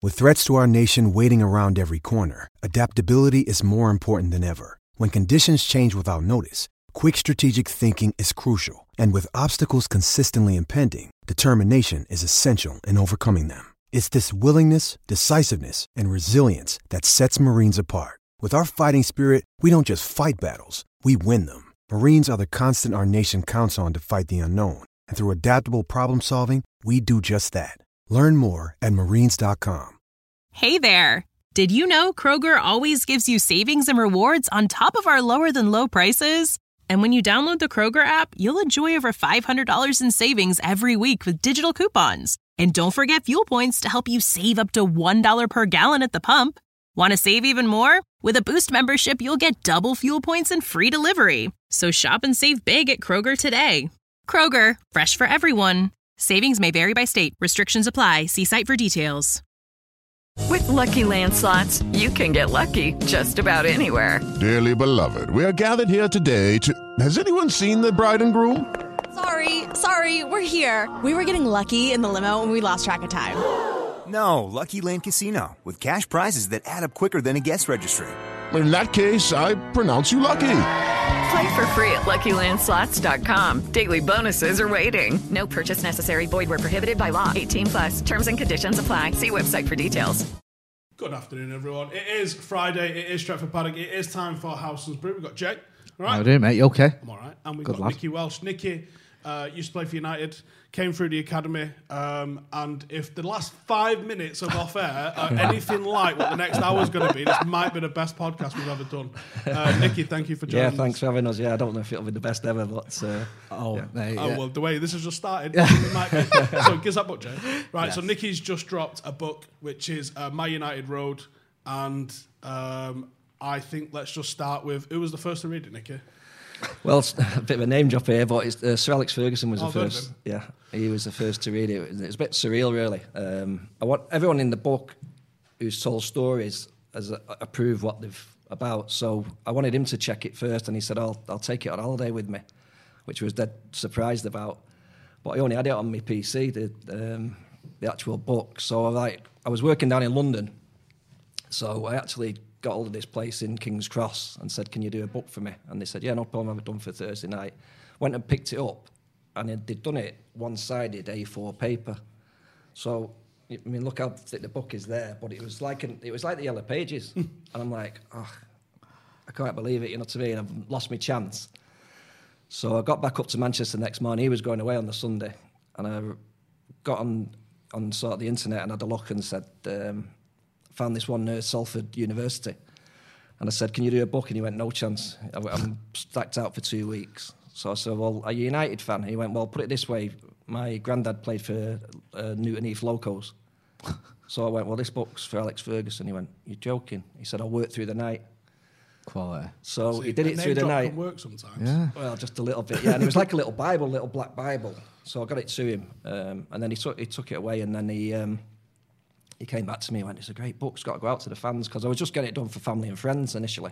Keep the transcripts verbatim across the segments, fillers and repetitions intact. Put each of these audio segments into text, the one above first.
With threats to our nation waiting around every corner, adaptability is more important than ever. When conditions change without notice, quick strategic thinking is crucial. And with obstacles consistently impending, determination is essential in overcoming them. It's this willingness, decisiveness, and resilience that sets Marines apart. With our fighting spirit, we don't just fight battles, we win them. Marines are the constant our nation counts on to fight the unknown. And through adaptable problem solving, we do just that. Learn more at marines dot com. Hey there! Did you know Kroger always gives you savings and rewards on top of our lower than low prices? And when you download the Kroger app, you'll enjoy over five hundred dollars in savings every week with digital coupons. And don't forget fuel points to help you save up to one dollar per gallon at the pump. Want to save even more? With a Boost membership, you'll get double fuel points and free delivery. So shop and save big at Kroger today. Kroger, fresh for everyone. Savings may vary by state. Restrictions apply. See site for details. With Lucky Land Slots, you can get lucky just about anywhere. Dearly beloved, we are gathered here today to... Has anyone seen the bride and groom? Sorry, sorry, we're here. We were getting lucky in the limo and we lost track of time. No, Lucky Land Casino, with cash prizes that add up quicker than a guest registry. In that case, I pronounce you lucky. Play for free at lucky land slots dot com. Daily bonuses are waiting. No purchase necessary. Void where prohibited by law. eighteen plus. Terms and conditions apply. See website for details. Good afternoon, everyone. It is Friday. It is Stretford Paddock. It is time for House and Brew. We've got Jake. All right? How are you doing, mate? You okay? I'm all right. And we've Good got lad. Nicky Welsh. Nicky uh, used to play for United, came through the academy, um, and if the last five minutes of off-air are anything like what the next hour is going to be, this might be the best podcast we've ever done. Uh, Nicky, thank you for joining Yeah, us. thanks for having us. Yeah, I don't know if it'll be the best ever, but... Uh, Oh, yeah. mate, Oh, yeah. well, the way this has just started, it might be. So, gives that book, Jay. Right, Yes. so Nicky's just dropped a book, which is uh, My United Road, and um, I think let's just start with, who was the first to read it, Nicky? Well, it's a bit of a name drop here, but it's, uh, Sir Alex Ferguson was Oh, the I've heard of first. him. Yeah, he was the first to read it. It was, it was a bit surreal, really. Um, I want everyone in the book who's told stories has uh, approved what they've about. So I wanted him to check it first, and he said, "I'll I'll take it on holiday with me," which I was dead surprised about. But I only had it on my P C, the um, the actual book. So I like I was working down in London, so I actually got hold of this place in King's Cross and said, "Can you do a book for me?" And they said, "Yeah, no problem, I've it done for Thursday night." Went and picked it up, and they'd done it one-sided A four paper. So, I mean, look how thick the book is there, but it was like an, it was like the Yellow Pages. And I'm like, oh, I can't believe it, you know what I mean? I've lost my chance. So I got back up to Manchester the next morning. He was going away on the Sunday, and I got on, on sort of the internet and had a look and said, um, found this one near Salford University. And I said, "Can you do a book?" And he went, "No chance. I'm stacked out for two weeks. So I said, "Well, are you a United fan?" And he went, "Well, put it this way. My granddad played for uh, Newton Heath Locos." So I went, "Well, this book's for Alex Ferguson." He went, "You're joking?" He said, "I'll work through the night." Quality. So See, he did a it name through the drop night. can work sometimes. Yeah. Well, just a little bit, yeah. And it was like a little Bible, little black Bible. So I got it to him, um, and then he took he took it away, and then he um, he came back to me and went, "It's a great book. It's got to go out to the fans," because I was just getting it done for family and friends initially.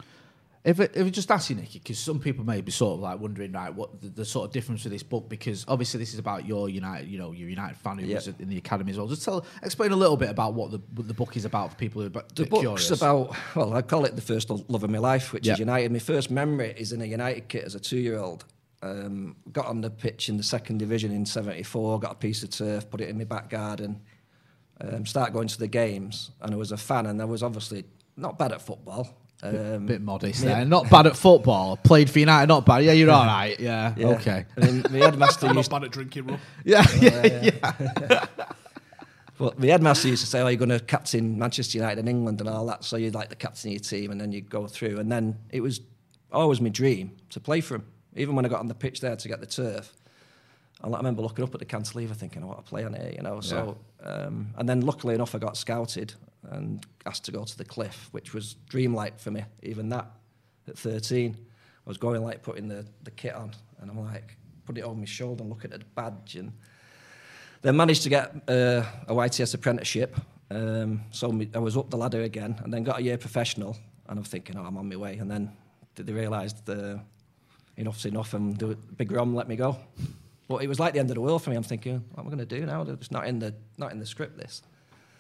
If it, if we just ask you, Nicky, because some people may be sort of like wondering, right, what the, the sort of difference with this book, because obviously this is about your United, you know, your United fan who Yep. was in the academy as well. Just tell, explain a little bit about what the what the book is about for people who are a bit The curious. book's about, well, I call it the first love of my life, which Yep. is United. My first memory is in a United kit as a two-year-old. Um, got on the pitch in the second division in seventy-four, got a piece of turf, put it in my back garden, um, started going to the games, and I was a fan, and I was obviously not bad at football. Um, bit modest me- there. Not bad at football. Played for United, not bad. Yeah, you're all right. Yeah, Yeah. okay. I mean, my headmaster I'm not used bad at drinking rum. Yeah, yeah, yeah. Well, the headmaster used to say, "Oh, you're going to captain Manchester United and England and all that, so you'd like the captain of your team, and then you'd go through." And then it was always my dream to play for him. Even when I got on the pitch there to get the turf, I remember looking up at the cantilever thinking, "I want to play on here," you know. So, um, and then luckily enough, I got scouted and asked to go to the Cliff, which was dreamlike for me. Even that, at thirteen, I was going like putting the, the kit on, and I'm like, put it over my shoulder and looking at the badge, and then managed to get uh, a Y T S apprenticeship. Um, so me, I was up the ladder again, and then got a year professional. And I'm thinking, "Oh, I'm on my way." And then they realised uh, enough's enough, and the Big Rom let me go. But it was like the end of the world for me. I'm thinking, "What am I going to do now? It's not in the not in the script. This."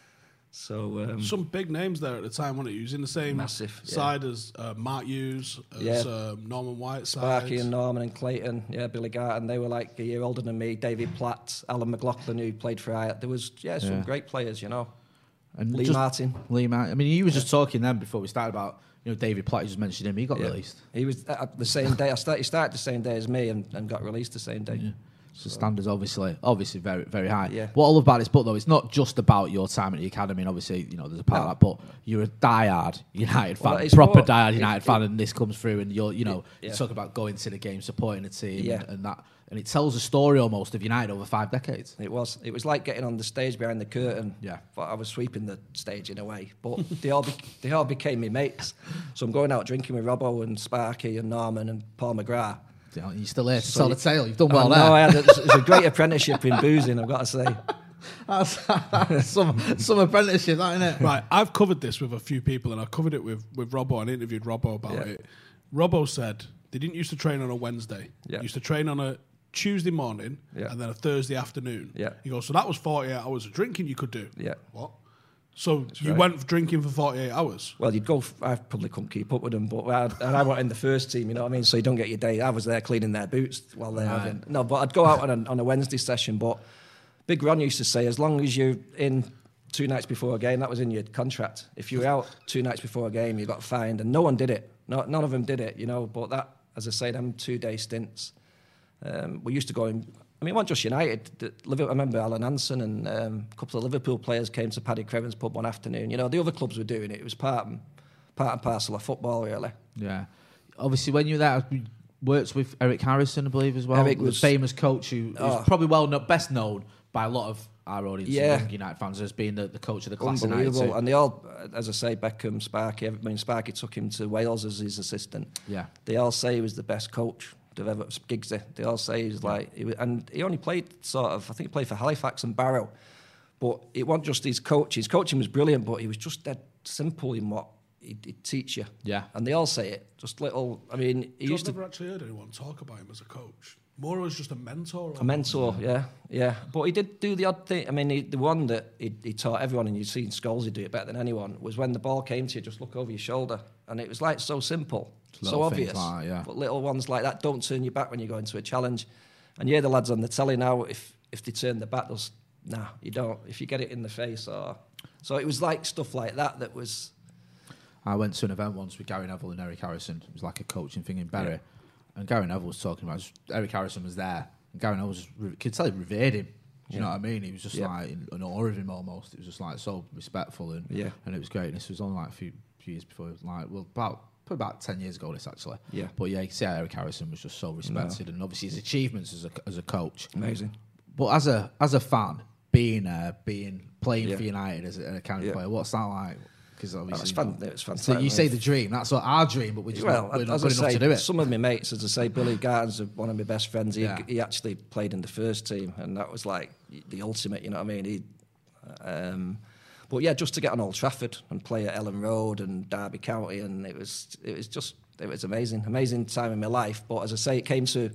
So um, some big names there at the time, weren't it? He was in the same Massive, yeah. side as uh, Mark Hughes, as Yeah. um, Norman Whiteside. Sparky and Norman and Clayton, yeah, Billy Garton, they were like a year older than me. David Platt, Alan McLaughlin, who played for Ajax. There was, yeah, some Yeah. great players, you know. And Lee just- Martin. Lee Martin. I mean, you were just talking then before we started about, you know, David Platt. You just mentioned him. He got Yeah. released. He was at the same day. I start, he started the same day as me and, and got released the same day. Yeah. So standards obviously, obviously very, very high. Yeah. What I love about this book though, it's not just about your time at the academy. And obviously, you know, there's a part No. of that, but you're a diehard United fan, Well, it's proper more- diehard it- United it- fan, and this comes through, and you're, you know, Yeah. you talk about going to the game, supporting the team, Yeah. and, and that, and it tells a story almost of United over five decades. It was. It was like getting on the stage behind the curtain. Yeah. But I was sweeping the stage in a way. But they all be, they all became my mates. So I'm going out drinking with Robbo and Sparky and Norman and Paul McGrath. You know, you're still here to So tell you- the tale. You've done well I there. know, I had a, it was a great apprenticeship in boozing, I've got to say. That's, that's some some apprenticeship, that isn't it? Right, I've covered this with a few people, and I covered it with, with Robbo, and interviewed Robbo about Yeah. it. Robbo said they didn't used to train on a Wednesday. Yeah. They used to train on a Tuesday morning Yeah. and then a Thursday afternoon. Yeah. He goes, so that was forty-eight hours of drinking you could do. Yeah. What? So you right. went drinking for forty-eight hours? Well, you'd go. F- I probably couldn't keep up with them, but I, and I went in the first team. You know what I mean? So you don't get your day. I was there cleaning their boots while they're Right. having. No, but I'd go out on a, on a Wednesday session. But Big Ron used to say, as long as you're in two nights before a game, that was in your contract. If you were out two nights before a game, you got fined, and no one did it. No, none of them did it. You know, but that, as I say, them two day stints. Um, we used to go in. I mean, it wasn't just United. The, Liverpool, I remember Alan Hansen and um, a couple of Liverpool players came to Paddy Creven's pub one afternoon. You know, the other clubs were doing it. It was part and, part and parcel of football, really. Yeah. Obviously, when you were there, you worked with Eric Harrison, I believe, as well. Eric the was- famous coach who Oh. is probably well known, best known by a lot of our audience, Yeah. young United fans, as being the, the coach of the class of Unbelievable. ninety-two. And they all, as I say, Beckham, Sparky, I mean, Sparky took him to Wales as his assistant. Yeah. They all say he was the best coach they've ever, Giggsy. They all say he's like, he was, and he only played sort of, I think he played for Halifax and Barrow. But it wasn't just his coach. His coaching was brilliant, but he was just dead simple in what he'd, he'd teach you. Yeah. And they all say it. Just little, I mean, he I've used to... never actually heard anyone talk about him as a coach. More as just a mentor. A mentor, yeah, yeah. But he did do the odd thing. I mean, he, the one that he, he taught everyone, and you've seen Scholes do it better than anyone, was when the ball came to you, just look over your shoulder. And it was like so simple, so Little things obvious. like that, yeah. But little ones like that, don't turn your back when you go into a challenge. And yeah, the lads on the telly now, if if they turn their back, they'll, s- nah, you don't. If you get it in the face or... So it was like stuff like that that was... I went to an event once with Gary Neville and Eric Harrison. It was like a coaching thing in Bury. Yeah. And Gary Neville was talking about it. Eric Harrison was there. And Gary Neville was, you could tell he revered him. Do you Yeah. know what I mean? He was just Yeah. like in, in awe of him almost. It was just like so respectful and Yeah. and it was great. And this was only like a few, few years before, like well about probably about ten years ago. This actually, Yeah. But yeah, you can see how Eric Harrison was just so respected, and obviously his achievements as a as a coach, Amazing. But as a as a fan, being uh, being playing Yeah. for United as a, an academy Yeah. player, what's that like? Because obviously, it's you fan- know, it's so fantastic. you say the dream. That's what our dream, but we're just Well, not, we're not as good I enough say, to do it. some of my mates, as I say, Billy Garton's one of my best friends. He, Yeah. he actually played in the first team, and that was like the ultimate. You know what I mean? He, um, but yeah, just to get on Old Trafford and play at Ellen Road and Derby County, and it was it was just it was amazing, amazing time in my life. But as I say, it came to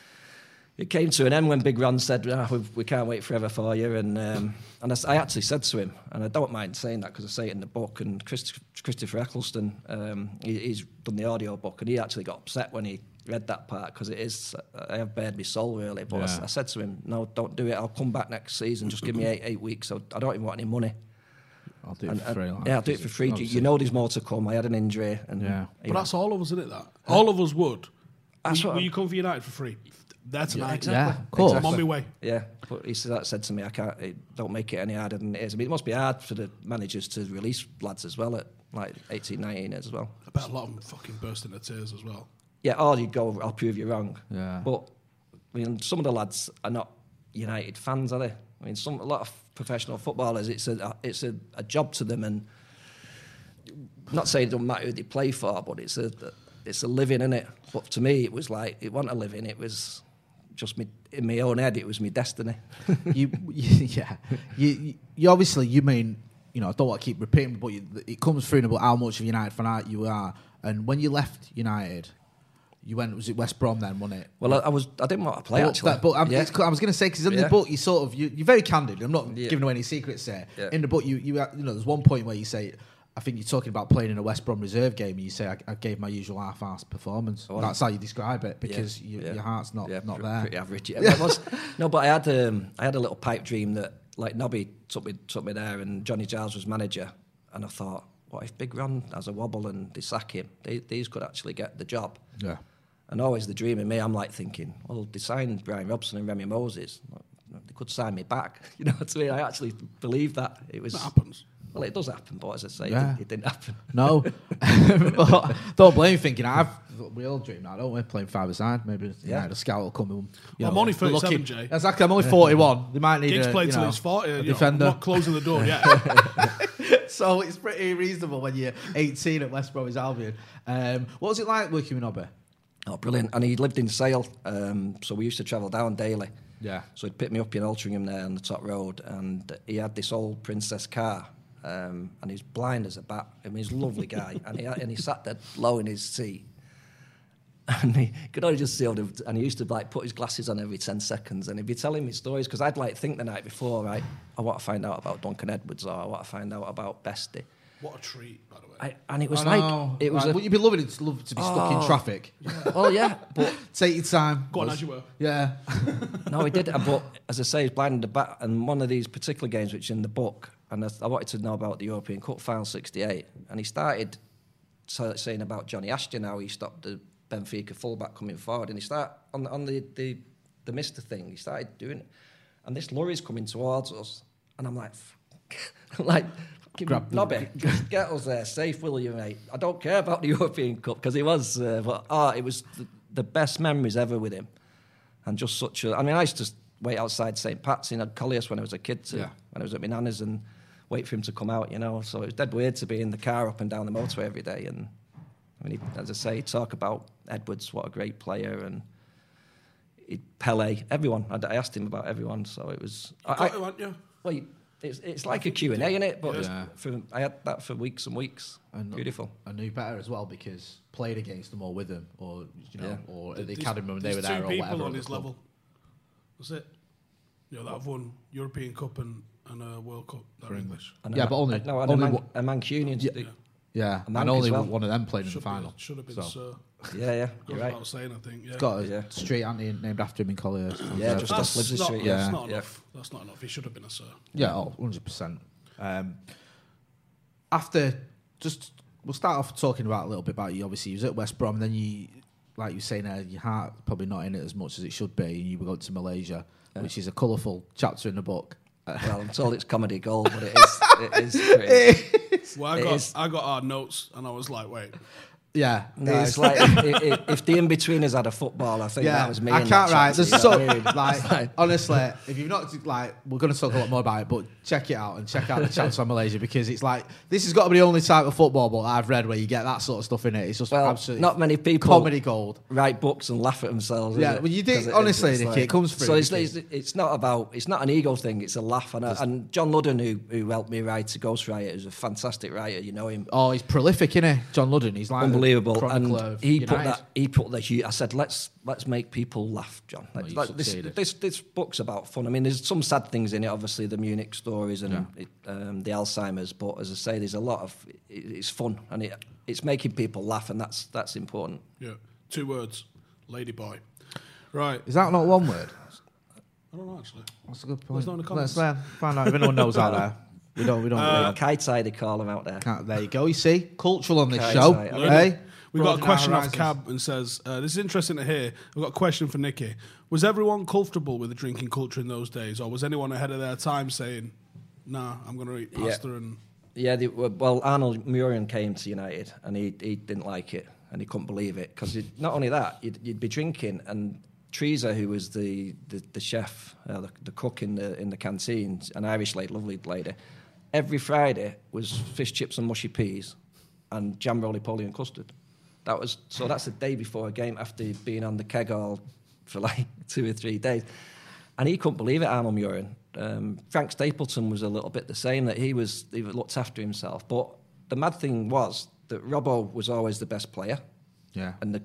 it came to an end when Big Ron said, ah, we, we can't wait forever for you. And um, and I, s- I actually said to him, and I don't mind saying that because I say it in the book, and Chris, Christopher Eccleston, um, he, he's done the audio book, and he actually got upset when he read that part because it is, I have bared my soul really. But I s- Yeah. I, said to him, no, don't do it. I'll come back next season. Just give me eight, eight weeks. So I don't even want any money. I'll do it And- for free. and- like, yeah, I'll do it for free. You, obviously. you know there's more to come. I had an injury. And, Yeah. you But know. that's all of us, isn't it? That all of us would. That's will, what will I'm- you come for United for free? There tonight. Yeah, of course. I'm on my way. Yeah, but he said that said to me, I can't. It, don't make it any harder than it is. I mean, it must be hard for the managers to release lads as well at like eighteen, nineteen as well. I bet a lot of them fucking burst into tears as well. Yeah, or you go, I'll prove you wrong. Yeah. But I mean, some of the lads are not United fans, are they? I mean, some a lot of professional footballers, it's a it's a, a job to them, and not saying it doesn't matter who they play for, but it's a it's a living, innit? But to me, it was like it wasn't a living. It was just me in my own head. It was my destiny. you, you, yeah, you, you, you obviously you mean you know I don't want to keep repeating, but you, it comes through about how much of a United fan you are. And when you left United, you went, was it West Brom then, wasn't it? Well, I, I was, I didn't want to play but, actually. That, but I'm, yeah. it's, I was going to say, because in yeah. the book, you sort of, you, you're very candid. I'm not yeah. giving away any secrets there. Yeah. In the book, you, you, you know, there's one point where you say, I think you're talking about playing in a West Brom reserve game, and you say, I, I gave my usual half-assed performance. Oh, That's how you describe it, because yeah. you, Yeah. your heart's not, yeah, not pretty, there. Pretty average. Yeah, it was. No, but I had, um, I had a little pipe dream that, like, Nobby took me, took me there, and Johnny Giles was manager, and I thought, what if Big Ron has a wobble and they sack him? They, these could actually get the job. Yeah. And always the dream in me, I'm like thinking, well, they signed Brian Robson and Remy Moses. They could sign me back. You know what I mean? I actually believe that. It was. That happens. Well, it does happen, but as I say, Yeah. it, didn't, it didn't happen. No. But don't blame you thinking, I've, we all dream now, don't we? Playing five-a-side, maybe yeah. yeah, the scout will come and, you I'm know, only thirty-seven, looking, Jay. Exactly, I'm only forty-one. They might need Giggs a, played you till know, he's forty. a You know, defender. I'm not closing the door yet. So it's pretty reasonable when you're eighteen at West Bromwich Albion. Um, what was it like working with Nobby? Oh, brilliant. And he lived in Sale, um, so we used to travel down daily. Yeah. So he'd pick me up in Altrincham there on the top road, and he had this old Princess car, um, and he's blind as a bat. I mean, he's a lovely guy, and he and he sat there low in his seat, and he could only just see all the, and he used to like put his glasses on every ten seconds, and he'd be telling me stories, because I'd like think the night before, right, I want to find out about Duncan Edwards, or I want to find out about Bestie. What a treat, by the way. I, and it was I like know. it was. Like, a, would you be loving it to, love to be stuck in Oh. traffic? well, yeah, but Take your time. Go on, Was- as you were. Yeah. no, he did. But as I say, he's blind in the bat, and one of these particular games, which is in the book, and I, I wanted to know about the European Cup final sixty-eight, and he started so, saying about Johnny Ashton, how he stopped the Benfica fullback coming forward, and he started on on the the the Mister thing. He started doing it, and this lorry's coming towards us, and I'm like, I'm like. Grab Nobby, just get us there safe, will you, mate? I don't care about the European Cup, because he was, uh, but oh, it was the, the best memories ever with him, and just such a. I mean, I used to wait outside Saint Pat's in Colliers when I was a kid, too, Yeah. when I was at my nana's, and wait for him to come out, you know. So it was dead weird to be in the car up and down the motorway every day. And I mean, he, as I say, he'd talk about Edwards, what a great player, and he'd Pele, everyone. I, I asked him about everyone, so it was. You I, got I, it, weren't you? well, you, It's it's like a Q and A, isn't it? But Yeah. for, I had that for weeks and weeks. And Beautiful. I knew better as well, because played against them or with them, or you know, Yeah. or at the There's- academy when they were there's there, two or people whatever. on at the his club. level. That's it. You know, that have won European Cup and, and a World Cup. That are English. And Yeah, a, but only- no, and only a, Man, one- a Mancunian. Yeah. Yeah, Yeah, A and Manc only as well. one of them played in Should the final. Be, should have been So. so. yeah, yeah. Goes You're right. without saying, I think. Yeah. Got a Yeah. street auntie named after him in Colliers. Yeah, just That's off Liverpool not, Street. yeah. That's not Yeah. enough. That's not enough. He should have been a sir. Yeah, oh, one hundred percent. Um, after, just, we'll start off talking about a little bit about you. Obviously, you was at West Brom, and then you, like you were saying there, your heart probably not in it as much as it should be, and you were going to Malaysia, Yeah. which is a colourful chapter in the book. Well, I'm told it's comedy gold, but it is. It is pretty. Well, I It got is- I got our notes, and I was like, wait. Yeah. No, it's like if, if, if the in-betweeners had a football, I think Yeah, that was me. I in can't that write. chapter, There's you know so what I mean? like honestly, if you've not like, we're going to talk a lot more about it, but check it out and check out the chapter on Malaysia, because it's like this has got to be the only type of football book I've read where you get that sort of stuff in it. It's just Well, absolutely not many people comedy gold. write books and laugh at themselves. is Yeah, it? well, you do- 'Cause it is, honestly, it's Nicky, it comes through So it's, because- it's, it's not about. It's not an ego thing. It's a laugh. And, I, and John Ludden, who who helped me write to Ghostwriter, is a fantastic writer. You know him. Oh, he's prolific, isn't he? John Ludden. He's like Unbelievable, the chronicler and of he put United. that. He put the. hu- I said, let's let's make people laugh, John. Well, Like, you've like this, succeeded. this this book's about fun. I mean, there's some sad things in it. Obviously, the Munich stories and Yeah. it, um, the Alzheimer's. But as I say, there's a lot of. It, it's fun and it it's making people laugh, and that's that's important. Yeah. Two words. Ladyboy. Right. Is that not one word? I don't know, actually. That's a good There's point. no in the Let's comments. uh, find out if anyone knows out there. We don't. We don't. Uh, we Kite-eye, they call them out there. can't, there you go. You see, cultural on this Kite show. eye. Hey, We got a Broaden our question off horizons. Cab and says, uh, this is interesting to hear. We've got a question for Nicky. Was everyone comfortable with the drinking culture in those days, or was anyone ahead of their time saying, nah, I'm going to eat Yeah. pasta and... Yeah, they, well, Arnold Murian came to United and he he didn't like it and he couldn't believe it because not only that, you'd, you'd be drinking and Teresa, who was the the, the chef, uh, the, the cook in the in the canteen, an Irish lady, lovely lady, every Friday was fish chips and mushy peas and jam roly-poly and custard. That was so. That's the day before a game after being on the keg all for like two or three days, and he couldn't believe it. Arnold Murian. Um, Frank Stapleton was a little bit the same, that he was he looked after himself. But the mad thing was that Robbo was always the best player. Yeah. And the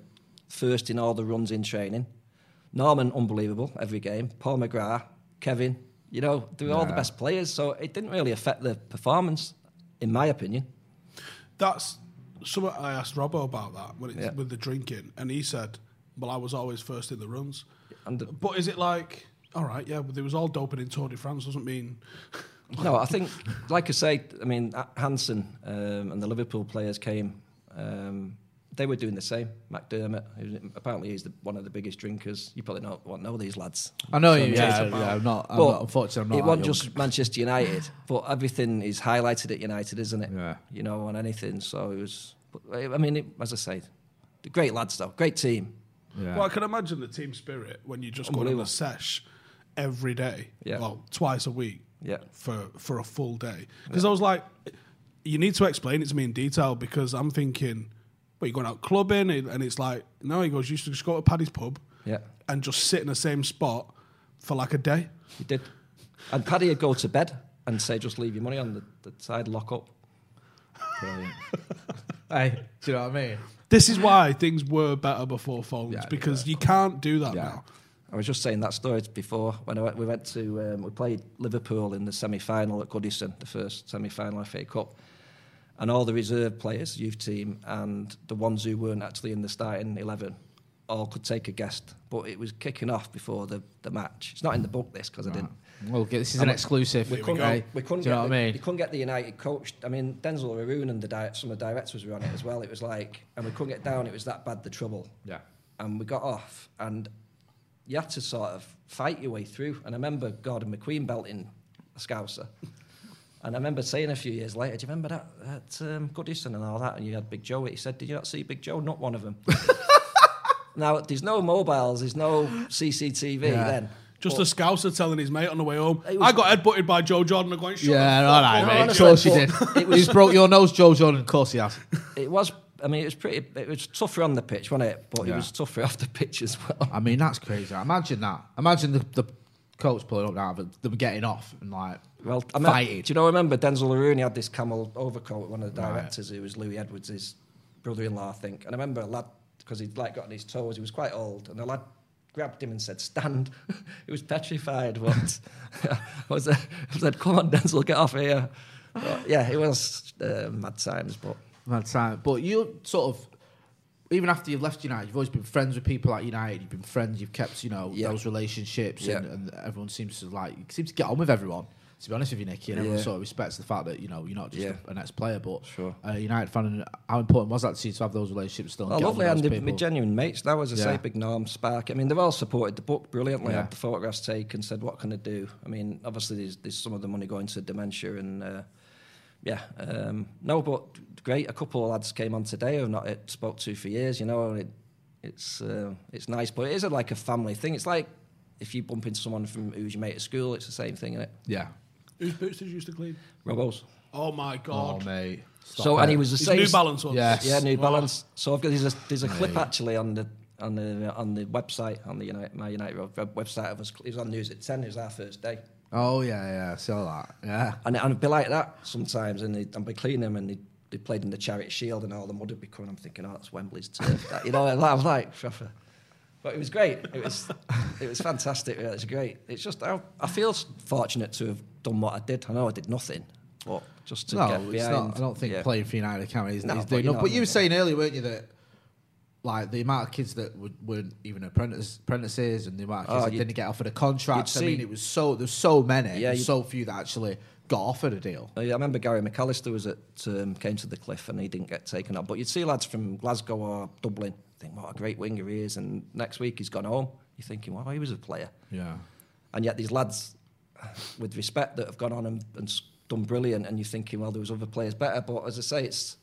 first in all the runs in training. Norman, unbelievable, every game. Paul McGrath, Kevin, you know, they were all the Yeah. best players, so it didn't really affect the performance, in my opinion. That's something I asked Robbo about that when it's Yeah. with the drinking, and he said, "Well, I was always first in the runs." And the, But is it like, all right, yeah, but there was all doping in Tour de France doesn't mean. no, I think, like I say, I mean, Hansen um, and the Liverpool players came. Um, they were doing the same. McDermott, who apparently he's the, one of the biggest drinkers. You probably don't won't know these lads. I know So you. I'm Yeah, just- yeah, I'm not. I'm But not unfortunately, I'm not. it that wasn't young. just Manchester United, but everything is highlighted at United, isn't it? Yeah. You know, on anything. So it was. But, I mean, it, as I say, the great lads though, great team. Yeah. Well, I can imagine the team spirit when you just go on a sesh every day, Yeah. well, twice a week, Yeah. for for a full day. Because I was like, you need to explain it to me in detail because I'm thinking, well, you're going out clubbing, and it's like, no, he goes, you used to just go to Paddy's pub, Yeah. and just sit in the same spot for like a day. He did. And Paddy would go to bed and say, just leave your money on the, the side, lock up. Brilliant. Hey, do you know what I mean? This is why things were better before phones Yeah, because yeah. you can't do that Yeah. now. I was just saying that story before when I went, we went to um, we played Liverpool in the semi-final at Goodison, the first semi-final F A Cup, and all the reserve players, youth team, and the ones who weren't actually in the starting eleven, all could take a guest. But it was kicking off before the, the match. It's not in the book this because I didn't. Well, this is an exclusive. We couldn't, okay? we couldn't Do you get know what the, I mean? We couldn't get the United coach. I mean, Denzel Haroun and the di- some of the directors were on it as well. It was like, and we couldn't get down. It was that bad, the trouble. Yeah. And we got off, and you had to sort of fight your way through. And I remember Gordon McQueen belting a Scouser. And I remember saying a few years later, do you remember that at um, Goodison and all that? And you had Big Joe. He said, did you not see Big Joe? Not one of them. Now, there's no mobiles, there's no C C T V Yeah. then. Just But- a Scouser telling his mate on the way home, It was- I got headbutted by Joe Jordan. I'm going, shut Yeah, the all fuck right, up. mate. Of honestly, course he did. but it was- He's broke your nose, Joe Jordan. Of course he has. It was, I mean, it was pretty, it was tougher on the pitch, wasn't it? But Yeah. it was tougher off the pitch as well. I mean, that's crazy. Imagine that. Imagine the, the coach pulling up now, but them getting off and like Well, I mean, fighting. do you know, remember Denzel Haroun, he had this camel overcoat, one of the Right. directors, who was Louis Edwards, his brother-in-law, I think. And I remember a lad, because he'd like got on his toes, he was quite old, and a lad grabbed him and said, stand. He was petrified, but I, was, uh, I said, come on, Denzel, get off here. But, yeah, it was uh, mad times, but... Mad time. But you sort of, even after you've left United, you've always been friends with people at United. You've been friends. You've kept, you know, Yeah. those relationships, and, Yeah. and everyone seems to like. You seem to get on with everyone. To be honest with you, Nicky, and everyone Yeah. sort of respects the fact that you know you're not just Yeah. a, an ex-player, but Sure. a United fan. And how important was that to you to have those relationships still? And Oh, get on lovely, with and those they're- people? my genuine mates now, as I Yeah. say, Big Norm, Spark. I mean, they've all supported the book brilliantly, Yeah. had the photographs taken, said, what can I do? I mean, obviously, there's, there's some of the money going to dementia, and uh, yeah. Um, no, but great. A couple of lads came on today who I've not uh, spoke to for years, you know, and it, it's, uh, it's nice, but it is a, like a family thing. It's like if you bump into someone from who's your mate at school, it's the same thing, isn't it? Yeah. Whose boots did you used to clean? Robos. Oh my God. Oh, mate. Stop So, it. and he was the His same. New Balance ones. Yes. Yeah, New Oh. Balance. So I've got there's a there's a clip Mate. actually on the on the on the website on the United, my United web- website of us. It was on news at ten. It was our first day, Oh yeah, yeah. I saw that. Yeah. and and it'd be like that sometimes. And they'd, I'd be cleaning them, and they they played in the Charity Shield, and all the mud would be coming. I'm thinking, oh, that's Wembley's turf. That, you know, I was like, proper. But it was great. It was it was fantastic. It was great. It's just I, I feel fortunate to have done what I did. I know I did nothing, but just to No, get it's behind. not. I don't think yeah. playing for United account is, No, is but doing you enough. know But you what I were mean. saying earlier, weren't you, that like the amount of kids that would, weren't even apprentice, apprentices, and the amount of kids Oh, that you'd- didn't get offered a contract. you'd I mean, see- it was so there's so many, Yeah, there's you'd- so few that actually got offered a deal. I remember Gary McAllister was at um, came to the Cliff and he didn't get taken up. But you'd see lads from Glasgow or Dublin think, what a great winger he is, and next week he's gone home. You're thinking, well, he was a player. Yeah. And yet these lads, with respect, that have gone on and, and s- done brilliant, and you're thinking, well, there was other players better. But as I say, it's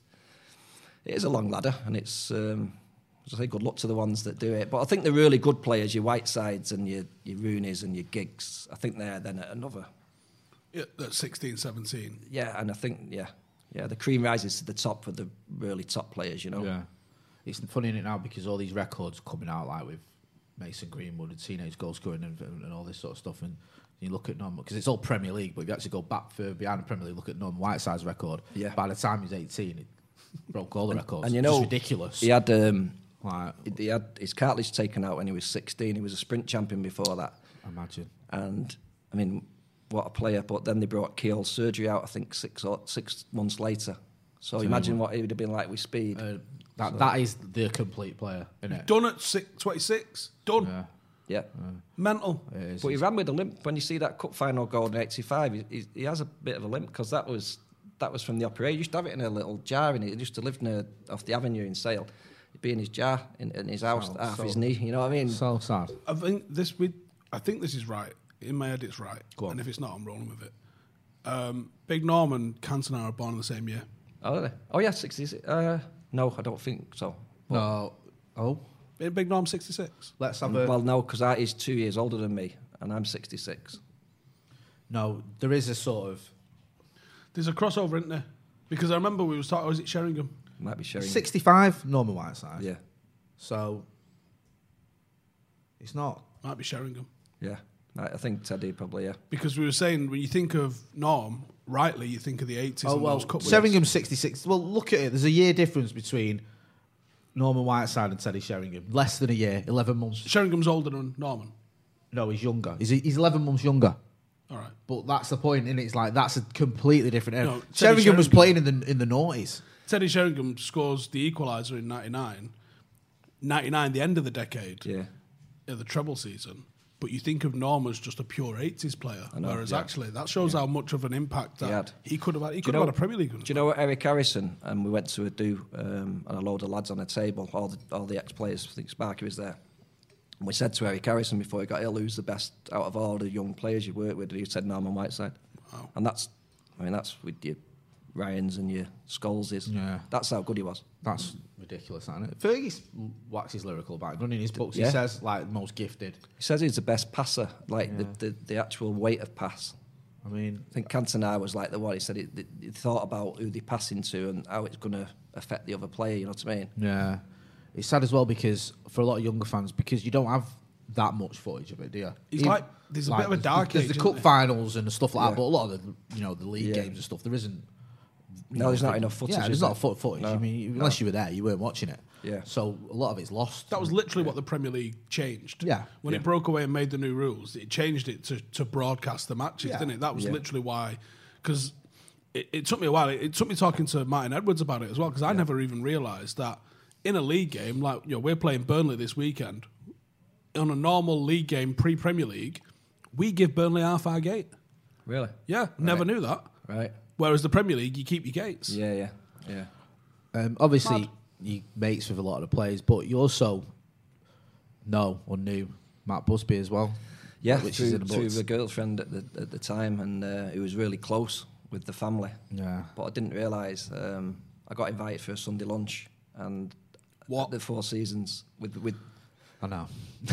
it is a long ladder, and it's um, as I say, good luck to the ones that do it. But I think the really good players, your Whitesides and your your Rooneys and your Giggs, I think they're then at another. Yeah, that's sixteen, seventeen. Yeah, and I think yeah, yeah, the cream rises to the top for the really top players, you know. Yeah. It's funny in it now because all these records coming out like with Mason Greenwood and teenage goal scoring and, and all this sort of stuff, and you look at Norman because it's all Premier League, but if you actually go back further behind the Premier League, look at Norman Whiteside's record. Yeah. By the time he's eighteen, it broke all the records. And you Just know, ridiculous. He had um, Like, he, he had his cartilage taken out when he was sixteen. He was a sprint champion before that. Imagine. And, I mean, what a player. But then they brought keyhole surgery out, I think, six or six months later. So, so imagine what he would have been like with speed. Uh, that so. That is the complete player, isn't it? Done at six, twenty-six. Done. Yeah. Yeah. Uh, Mental. But he ran with a limp. When you see that cup final goal in eighty-five, he, he, he has a bit of a limp because that was that was from the operation. He used to have it in a little jar, and he used to live near off the avenue in Sale. It'd be in his jar in, in his house, So- half so- his knee. You know what I mean? So sad. I think this we. I think this is right. In my head, it's right. Go on. And if it's not, I'm rolling with it. Um, Big Norm and Cantona are born in the same year. Oh, are they? Oh, yeah, sixty. Uh, no, I don't think so. But, No. Oh. Ain't Big Norm sixty-six? Let's have a. well, no, because he's two years older than me, and I'm sixty-six. No, there is a sort of. There's a crossover, isn't there? Because I remember we was talking. Was it Sheringham? Might be sharing. sixty-five, Norman Whiteside. Yeah, So. It's not. Might be Sheringham. yeah. I I think Teddy probably, yeah. Because we were saying when you think of Norm, rightly you think of the eighties. Oh, and well, those cup winners. Sheringham sixty-six. Well, look at it. There's a year difference between Norman Whiteside and Teddy Sheringham. Less than a year, eleven months. Sheringham's older than Norman. No, he's younger. He's, he's eleven months younger. All right. But that's the point, and it's like that's a completely different era. No, Teddy Sheringham was Sheringham- playing in the in the noughties. Teddy Sheringham scores the equaliser in ninety-nine. ninety-nine, the end of the decade, Yeah. of the treble season. But you think of Norm as just a pure eighties player, know, whereas yeah. actually that shows how much of an impact that He had. he could have had. He Do could you have know- had a Premier League. Do you know what Eric Harrison? And we went to a do, um, and a load of lads on a table, all the all the ex-players. I think Sparky was there. And we said to Eric Harrison before he got ill, who's the best out of all the young players you work with? And he said Norman Whiteside. Wow. And that's, I mean, that's with your Ryans and your Scholeses. Yeah. That's how good he was. That's ridiculous, isn't it? Fergie waxes lyrical about it. In his books, Yeah. he says like most gifted. He says he's the best passer, like Yeah. the, the, the actual weight of pass. I mean, I think Cantona was like the one. He said he, he thought about who they pass into and how it's going to affect the other player. You know what I mean? yeah, it's sad as well because for a lot of younger fans, because you don't have that much footage of it, do you? He's Even- like- there's a bit of a dark There's age, the isn't cup there? finals and stuff like Yeah. that, but a lot of the, you know, the league Yeah. games and stuff, there isn't. you No, know, there's not the- enough footage, Yeah, there's is not there? foot footage. No. I mean, unless you were there, you weren't watching it. Yeah. So a lot of it's lost. That was literally what the Premier League changed. Yeah. When Yeah. it broke away and made the new rules, it changed it to, to broadcast the matches, Yeah. didn't it? That was Yeah. literally why. Because it, it took me a while. It, it took me talking to Martin Edwards about it as well, because I never even realised that in a league game, like, you know, we're playing Burnley this weekend, on a normal league game pre-Premier League, we give Burnley half our gate. Really? Yeah, never knew that. Right. Whereas the Premier League, you keep your gates. Yeah, yeah, yeah. Um, obviously, Mad. you mates with a lot of the players, but you also know or knew Matt Busby as well. Yeah, which through, is in the through books. the girlfriend at the at the time, and uh, he was really close with the family. Yeah. But I didn't realise. Um, I got invited for a Sunday lunch, and What? at the Four Seasons with with. I know.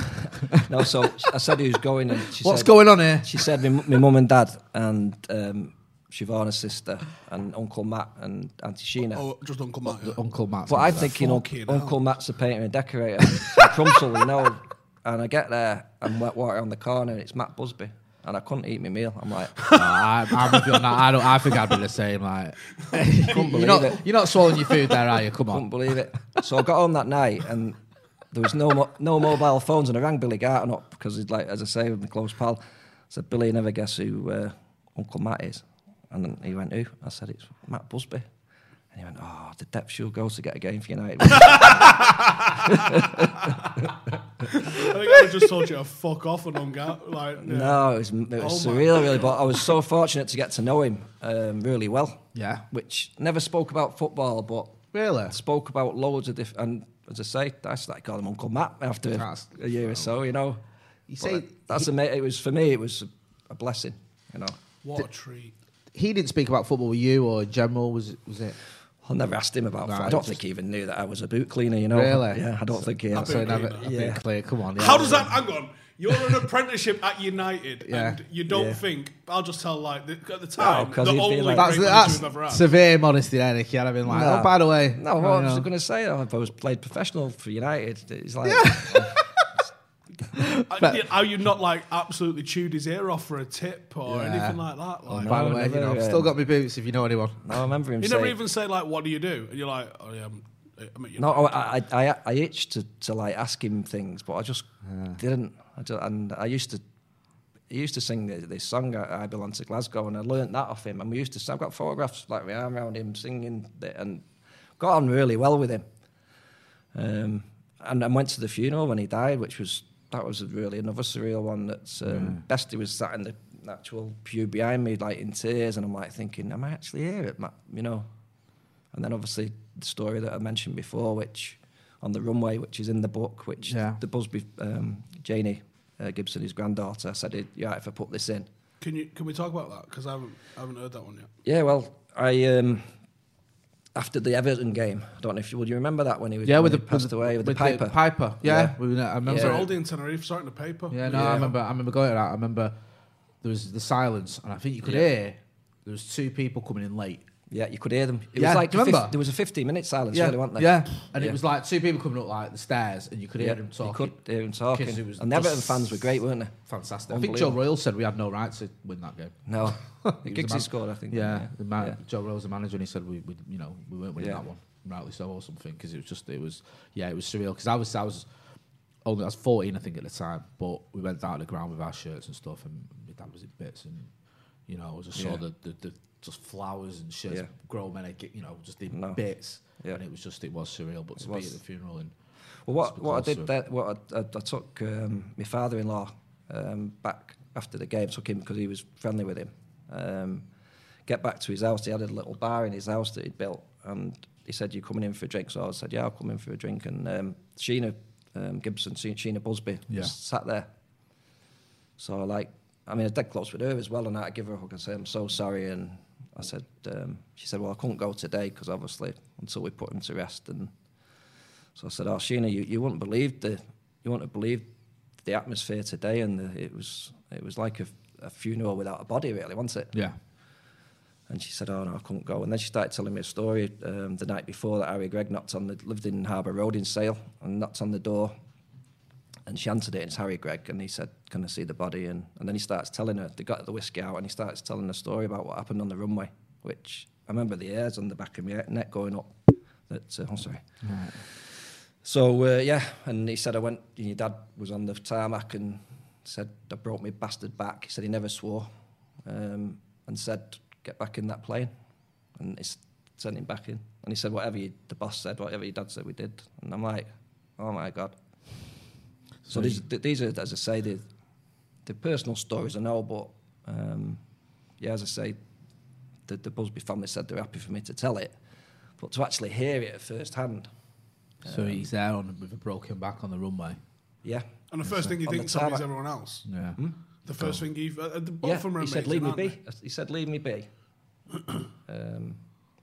No, so I said who's going, and she What's said, going on here? She said my, my mum and dad and um, Siobhan's sister and Uncle Matt and Auntie Sheena. Oh, just Uncle Matt. yeah. Uncle Matt. But I'm thinking Fucking Uncle, hell. Uncle Matt's a painter and decorator from Crumsall, you know. And I get there and wet water on the corner, and it's Matt Busby, and I couldn't eat my meal. I'm like, No, I, I'm with you on that. I don't. I think I'd be the same. Like, couldn't you're believe not. it. You're not swallowing your food there, are you? Come Couldn't on. believe it. So I got home that night, and there was no mo- no mobile phones, and I rang Billy Garton up because he's like, as I say, my close pal. I said, Billy, you never guess who uh, Uncle Matt is, and then he went, who? I said, it's Matt Busby. And he went, oh, the depth should go to get a game for United. I think I just told you to fuck off and hung out. Like, yeah. No, it was, it was Oh my surreal, really. But I was so fortunate to get to know him um, really well. Yeah. Which never spoke about football, but Really? spoke about loads of different. And as I say, I started calling him Uncle Matt after That's- a year or so. You know, You But say that's ama- It was for me. It was a, a blessing. You know, What a treat. he didn't speak about football with you or in general. Was it? Was it? I never asked him about. Right, football. I don't just- think he even knew that I was a boot cleaner. You know, Really? Yeah, I don't think he. A had. boot So never, cleaner. a Yeah. bit clear. Come on. Yeah. How does that? Hang on. You're an apprenticeship at United, Yeah. and you don't Yeah. think. I'll just tell like the, at the time 'cause the he'd be only like- That's, great that's manager we've ever had. severe modesty there, Nicky. I'd have been like, No. oh, by the way. No, I what know. was I going to say? Oh, if I was played professional for United, it's like. Uh, Are you not like absolutely chewed his ear off for a tip or Yeah. anything like that? Like, By the No, way, you never, know, I've yeah. still got my boots if you know anyone. No, I remember him you saying. never even say like, "What do you do?" And you're like, "Oh yeah, I'm I mean, you No, know, I, I, I, I itched to, to like ask him things, but I just didn't. I just, and I used to, he used to sing this, this song, I, I Belong to Glasgow, and I learnt that off him. And we used to, I've got photographs like my arm around him singing, it, and got on really well with him. Um, and I went to the funeral when he died, which was, that was really another surreal one. That's um, yeah. Bestie was sat in the actual pew behind me, like in tears, and I'm like thinking, am I actually here at my, you know? And then obviously the story that I mentioned before, which on the runway, which is in the book, which yeah. the Busby, um, Janie uh, Gibson, his granddaughter, said, "Yeah, if I put this in." Can you can we talk about that? Because I haven't I haven't heard that one yet. Yeah, well, I um, after the Everton game, I don't know if you would you remember that when he was yeah when with he the passed with away with, with the Piper. The Piper, yeah, yeah. We, I remember. Was it Aldi in Tenerife starting the paper? Yeah, no, yeah. I remember. I remember going to that. I remember there was the silence, and I think you could yeah. hear there was two people coming in late. Yeah, you could hear them. It yeah, was like remember? fifty, there was a fifteen-minute silence, yeah. really, wasn't there? Yeah, and yeah. it was like two people coming up like the stairs, and you could hear yeah, them talking. You could hear them talking. It was and the Everton fans were great, weren't they? Fantastic. I think Joe Royle said we had no right to win that game. No, the Giggsy scored, I think. Yeah, the man, yeah. Joe Royle's the manager, and he said we, we you know, we weren't winning yeah. that one, rightly so, or something, because it was just, it was, yeah, it was surreal. Because I was, I was only, I was fourteen, I think, at the time, but we went down to the ground with our shirts and stuff, and my dad was in bits, and you know, I just yeah. saw the, the, the just flowers and shirts, yeah. grown men, you know, just in no. bits, yeah. and it was just, it was surreal. But to be at the funeral and well, what what I did that, what I, I, I took um, my father-in-law um, back after the game, took him because he was friendly with him. Um, get back to his house. He had a little bar in his house that he'd built, and he said, "You coming in for a drink?" So I said, "Yeah, I'll come in for a drink." And um, Sheena um, Gibson, Sheena Busby, yeah. sat there. So like, I mean, I was dead close with her as well, and I give her a hug and say, "I'm so sorry." And I said, um, she said, "Well, I couldn't go today because obviously until we put him to rest." And so I said, "Oh, Sheena, you, you wouldn't believe the you wouldn't have believed the atmosphere today, and the, it was it was like a, a funeral without a body, really, wasn't it?" Yeah. And she said, "Oh no, I couldn't go." And then she started telling me a story um, the night before that Harry Gregg knocked on the lived in Harbour Road in Sale and knocked on the door. And she answered it, and it's Harry Gregg, and he said, "Can I see the body?" And, and then he starts telling her, they got the whiskey out, and he starts telling the story about what happened on the runway, which I remember the hairs on the back of my neck going up. That, uh, oh, sorry. Right. So, uh, yeah, and he said, I went, and your dad was on the tarmac and said, "I brought my bastard back." He said he never swore, um, and said, "Get back in that plane." And he sent him back in. And he said, whatever you, the boss said, whatever your dad said, we did. And I'm like, oh my God. So, so these, these are, as I say, the, the personal stories I know, but um, yeah, as I say, the, the Busby family said they're happy for me to tell it, but to actually hear it at first hand. So um, he's there on with a broken back on the runway. Yeah. And the first thing you think of somebody's everyone else. Yeah. Hmm? The first oh. thing you've... Uh, the, both yeah, of them are he said, amazing, leave me be. They? He said, leave me be. um,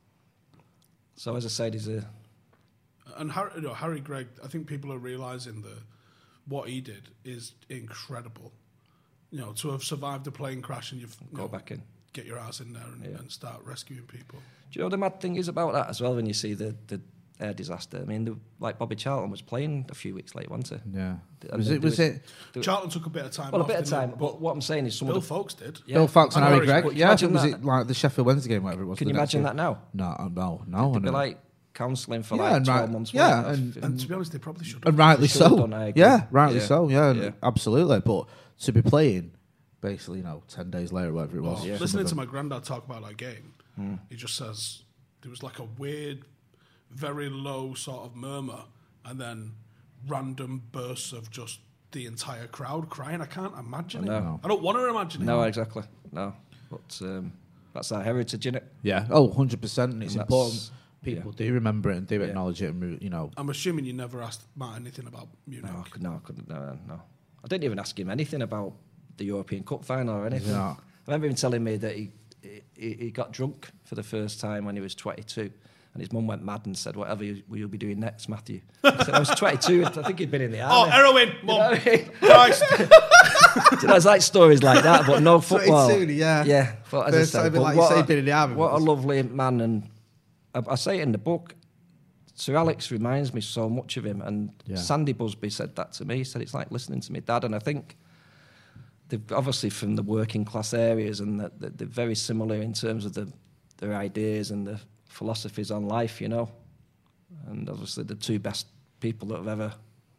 so as I said, he's a... And Harry, you know, Harry Gregg, I think people are realising that what he did is incredible. You know, to have survived a plane crash and you've... Go you know, back in. Get your ass in there and, yeah. and start rescuing people. Do you know the mad thing is about that as well when you see the... the air disaster. I mean, the, like Bobby Charlton was playing a few weeks late, wasn't he? Yeah. And was the, it? Was, was it? Charlton took a bit of time. Well, off, a bit of time. But, but what I'm saying is, some Bill of the, Foulkes did. Yeah. Bill Foulkes and Harry Gregg. Yeah. Was that? it like the Sheffield Wednesday game, whatever it was? Can you imagine that now? No, no, no. They'd be like counselling for yeah, like twelve right, months. Yeah, and, and, and to be honest, they probably should. And rightly so. Done, yeah, rightly yeah. so. Yeah, yeah, absolutely. But to be playing, basically, you know, ten days later, whatever it was. Oh, yeah. Listening to my granddad talk about that game, mm. he just says there was like a weird, very low sort of murmur, and then random bursts of just the entire crowd crying. I can't imagine no. it. No. I don't want to imagine no, it. No, exactly. No. But um, that's our heritage, isn't it? Yeah. Oh, one hundred percent. And it's and important people yeah. do remember it and do yeah. acknowledge it. And, you know. I'm assuming you never asked Matt anything about Munich. No, I could, no, I couldn't. No, no. I didn't even ask him anything about the European Cup final or anything. Yeah. I remember him telling me that he, he he got drunk for the first time when he was twenty-two. And his mum went mad and said, "Whatever you, will you be doing next, Matthew?" He said, "I was twenty-two. I think he'd been in the army." Oh, heroin, mum. You know what I mean? Christ. You know, it's like stories like that, but no football. twenty-two, yeah. Yeah. But as First I said, time, but like what you say, a, been in the army. What a lovely man. And I, I say it in the book, Sir Alex reminds me so much of him. And yeah. Sandy Busby said that to me. He said, it's like listening to my dad. And I think they're obviously from the working class areas, and that they're, they're very similar in terms of the, their ideas and the philosophies on life, you know. and obviously the two best people that have ever.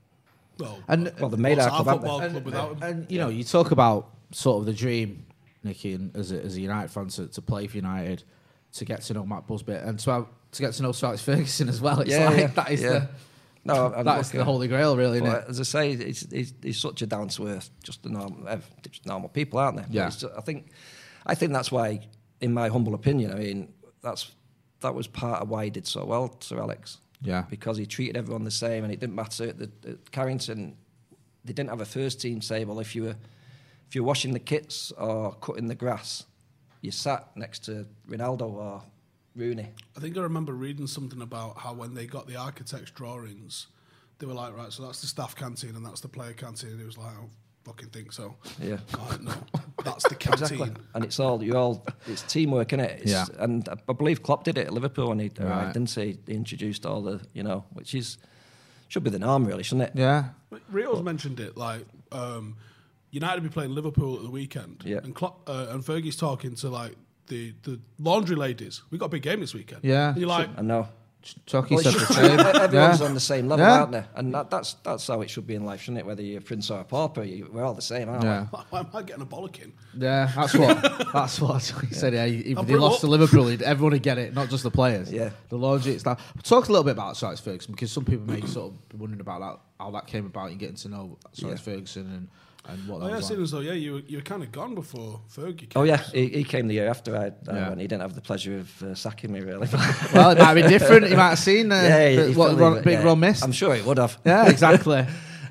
Well, and well, they made our our club, haven't football they? club and, without and, him. and, you know, you talk about sort of the dream, Nicky, and as a, as a United fan to, to play for United, to get to know Matt Busby, and to have, to get to know Sir Alex Ferguson as well. It's Yeah, like yeah, that is yeah. the No, I'm that is looking- the holy grail, really, isn't But it? as I say, he's, he's, he's such a down to earth, just a normal, ev- just normal people, aren't they? But Yeah. it's ju- I think, I think that's why, in my humble opinion, I mean, that's that was part of why he did so well, Sir Alex. Yeah. Because he treated everyone the same, and it didn't matter. At, the, at Carrington, they didn't have a first team table. If you were, if you were washing the kits or cutting the grass, you sat next to Ronaldo or Rooney. I think I remember reading something about how when they got the architect's drawings, they were like, right, so that's the staff canteen and that's the player canteen. And it was like, I don't fucking think so. Yeah. Like, no, that's the canteen. Exactly, and it's all you all. It's teamwork, isn't it? It's, Yeah. And I I believe Klopp did it at Liverpool when he Right. arrived, didn't he? He introduced all the, you know, which is should be the norm, really, shouldn't it? Yeah. But Rio's mentioned it, like, um, United will be playing Liverpool at the weekend. Yeah. And Klopp, uh, and Fergie's talking to, like, the, the laundry ladies. We got a big game this weekend. Yeah. And you're like, I know. Chucky Well, it said the should- same. everyone's Yeah. on the same level, Yeah. aren't they? And that, that's that's how it should be in life, shouldn't it? Whether you're a prince or a pauper, you, we're all the same, aren't Yeah. why am I getting a bollocking? Yeah, that's what that's what he said. Yeah, if I they blew lost up. to Liverpool, he'd- everyone would get it, not just the players. Yeah. The laundry. It's like talk a little bit about Sir Alex Ferguson because some people may sort of be wondering about that, how that came about and getting to know Sir Alex Yeah. Ferguson and, and what Oh, that yeah, it was like. seemed as though, yeah, you were, you were kind of gone before Fergie came. Oh yeah, so- he, he came the year after I, I Yeah. went. He didn't have the pleasure of uh, sacking me, really. Well, it might be different. He might have seen uh, yeah, the- he what probably Ron, would, Big yeah. Ron missed. I'm sure he would have. Yeah, exactly.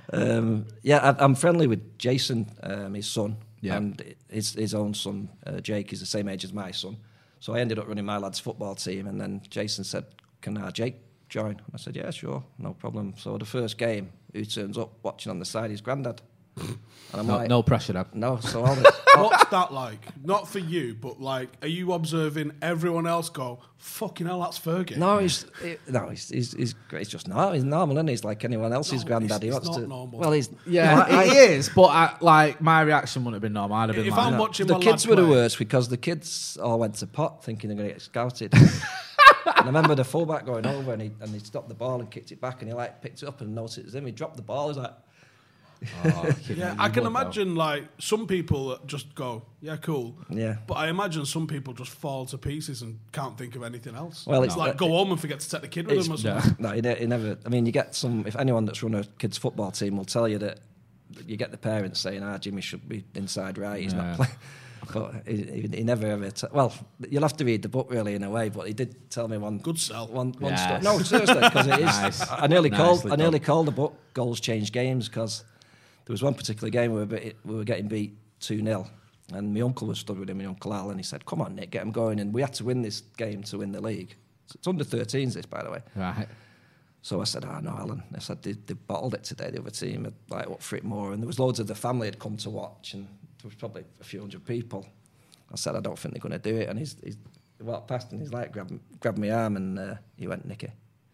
Um, yeah, I, I'm friendly with Jason, um, his son, Yeah. and his his own son, uh, Jake, is the same age as my son. So I ended up running my lad's football team, and then Jason said, "Can uh, Jake join?" I said, "Yeah, sure, no problem." So the first game, who turns up watching on the side? His granddad. And I'm No, like, no pressure, Dad. no. So all the, What's that like? Not for you, but like, are you observing everyone else go, fucking hell, that's Fergie? no, he's he, no, he's he's, he's great. He's just normal. He's normal, and he's like anyone else's No, granddad. it's- He it's wants not to. normal. Well, he's Yeah, I- it is. But I, like my reaction wouldn't have been normal. I'd have been If like, I'm no. watching The my kids lad were the play- worst because the kids all went to pot thinking they're going to get scouted. And I remember the fullback going over and he and he stopped the ball and kicked it back and he like picked it up and noticed it was him. He dropped the ball. He's like, Oh, kid, Yeah, you I can would, though. imagine like some people that just go, yeah, cool. Yeah. But I imagine some people just fall to pieces and can't think of anything else. Well, it's it's- like go home and forget to take the kid with it's, them or something. no, he, ne- he never. I mean, you get some. If anyone that's run a kids' football team will tell you that you get the parents saying, "Ah, Jimmy should be inside right. He's Yeah. not playing." But he, he, he never ever. T- well, you'll have to read the book really in a way. But he did tell me one Good sell. One, one Yes. sto- No, seriously, because it is. Nice. I nearly Nicely called. I done. nearly called the book "Goals Change Games" because there was one particular game where we were, bit, we were getting beat two nil, and my uncle was stood with him, my uncle Al, and he said, "Come on, Nick, get him going." And we had to win this game to win the league. So it's under thirteens, this, by the way. Right. So I said, "Oh no, Alan." I said, "They, they bottled it today. The other team had like up for it more, and there was loads of the family had come to watch, and there was probably a few hundred people." I said, "I don't think they're going to do it." And he's, he's he walked past and he's like, grabbed, grabbed my arm, and uh, he went, "Nicky,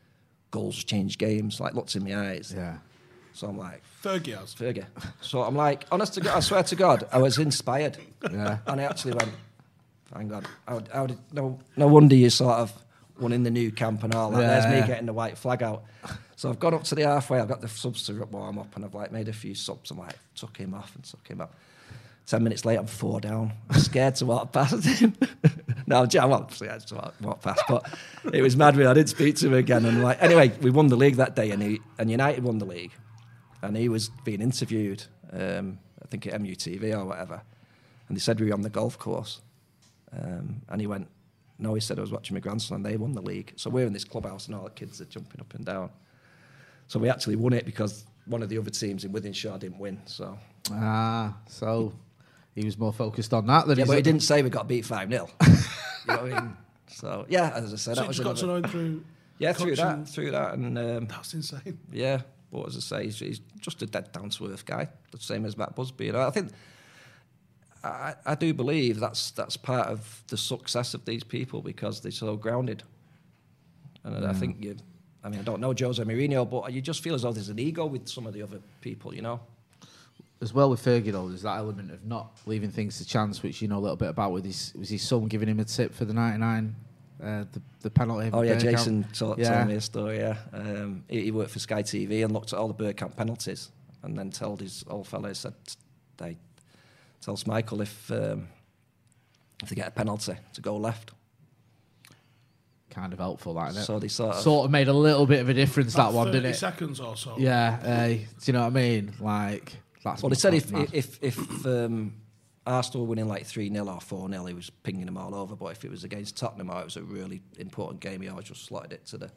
goals change games." Like looked in my eyes. Yeah. So I'm like, Fergie has. Fergie. So I'm like, honest to God, I swear to God, I was inspired. Yeah. And I actually went, thank God. How, how did, no, no wonder you sort of won in the new camp and all that. Yeah, There's me yeah. getting the white flag out. So I've gone up to the halfway, I've got the subs to warm up, and I've like made a few subs. I'm like, took him off and took him up. Ten minutes later, I'm four down. I'm scared to walk past him. No, I'm obviously I had to walk, walk past, but it was mad. Really, I didn't speak to him again. And like, anyway, we won the league that day, and he and United won the league. And he was being interviewed, um, I think at M U T V or whatever. And they said we were on the golf course. Um, and he went, no, he said I was watching my grandson and they won the league. So we're in this clubhouse and all the kids are jumping up and down. So we actually won it because one of the other teams in Wythenshawe didn't win. So Ah, so he was more focused on that than yeah, he's but he didn't say we got beat five nil. You know what I mean? So yeah, as I said, So that you was just got to another- know him through. yeah, through coaching. that, through that, and um, That's insane. yeah. But as I say, he's, he's just a dead down to earth guy, the same as Matt Busby. You know, I think I, I do believe that's that's part of the success of these people because they're so grounded. And I think you, I mean, I don't know Jose Mourinho, but you just feel as though there's an ego with some of the other people, you know. as well with Fergie though, there's that element of not leaving things to chance, which you know a little bit about with his was his son giving him a tip for the ninety-nine Uh, the, the penalty. Oh yeah, Bergkamp. Jason told, yeah. told me a story. Yeah, um, he, he worked for Sky T V and looked at all the Bergkamp penalties, and then told his old fellow, said, "They tells Michael if um, if they get a penalty to go left." Kind of helpful, that, isn't it? So they sort of sort of made a little bit of a difference, that one, didn't it? Seconds or so. Yeah. Uh, do you know what I mean? Like that's. Well, they said if mad. if if um, Arsenal were winning like three nil or four nil, he was pinging them all over. But if it was against Tottenham or it was a really important game, he always just slotted it to the.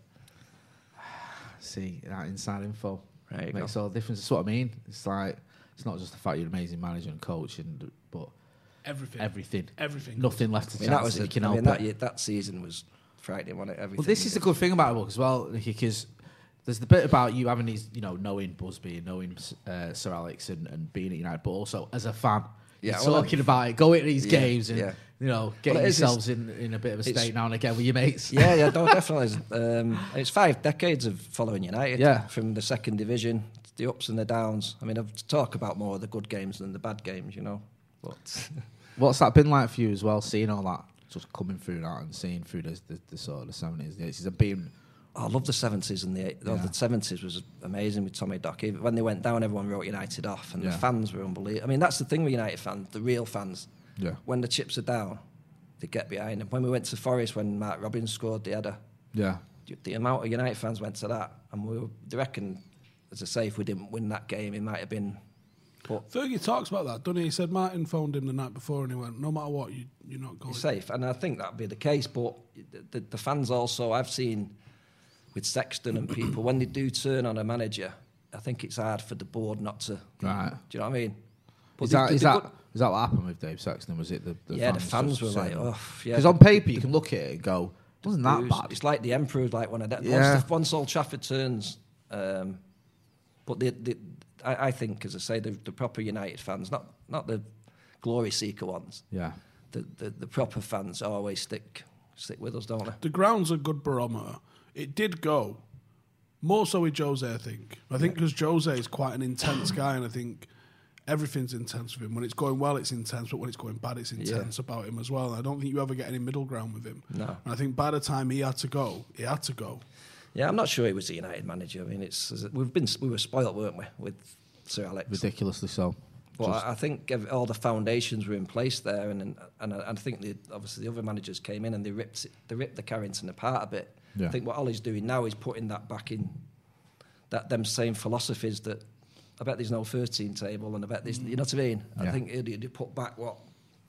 See that inside info There you makes go. all the difference. That's what I mean. It's like it's not just the fact you're an amazing manager and coach, and but Everything. everything, Everything. nothing left to I mean, that chance was that a, you can I help mean, that, it. year, that season was frightening, wasn't it? Everything. Well, this is the good thing about the book as well, because there's the bit about you having these, you know, knowing Busby and knowing uh, Sir Alex and, and being at United, but also as a fan, Yeah, you're well, talking about it, going to these yeah, games and, yeah. you know, getting Well, it is, yourselves in, in a bit of a it's- state now and again with your mates. Yeah, yeah, no, definitely. Um, it's five decades of following United. Yeah. From the second division, the ups and the downs. I mean, I've talk about more of the good games than the bad games, you know. But What's that been like for you as well, seeing all that, just coming through that and seeing through the, the, the sort of the seventies, the eighties, and being... I love the seventies and the oh, Yeah. the seventies was amazing with Tommy Dock. Even when they went down, everyone wrote United off, and Yeah. the fans were unbelievable. I mean, that's the thing with United fans, the real fans. Yeah. When the chips are down, they get behind them. When we went to Forest, when Mark Robbins scored the header, Yeah. the amount of United fans went to that, and we were, they reckon, as I say, if we didn't win that game, it might have been. But Fergie talks about that, doesn't he? He said Martin phoned him the night before and he went, no matter what, you, you're not going. safe, and I think that'd be the case. But the, the, the fans also, I've seen with Sexton and people, when they do turn on a manager, I think it's hard for the board not to. Right. Do you know what I mean? But Is they- that, they- is, they that, got- is that what happened with Dave Sexton? Was it the, the Yeah, fans the fans just were saying like, that? oh, yeah. Because on paper you can look at it and go, wasn't that it was- bad? It's like the Emperor, like one of that. Yeah. Once, the, once Old Trafford turns, um, but the, the, I, I think, as I say, the, the proper United fans, not not the glory seeker ones. Yeah. The, the the proper fans always stick stick with us, don't they? The ground's a good barometer. It did go. More so with Jose, I think. I think because Jose is quite an intense guy, and I think everything's intense with him. When it's going well, it's intense, but when it's going bad, it's intense Yeah. about him as well. And I don't think you ever get any middle ground with him. No. And I think by the time he had to go, he had to go. Yeah, I'm not sure he was a United manager. I mean, it's we've been we were spoilt, weren't we, with Sir Alex? Ridiculously so. But Just- I I think ev- all the foundations were in place there, and and, and I, I think the, obviously the other managers came in and they ripped it, they ripped the Carrington apart a bit. Yeah. I think what Ollie's doing now is putting that back in, that them same philosophies that I bet there's no first team table, and I bet there's, you know what I mean. Yeah. I think he'd, he'd put back what.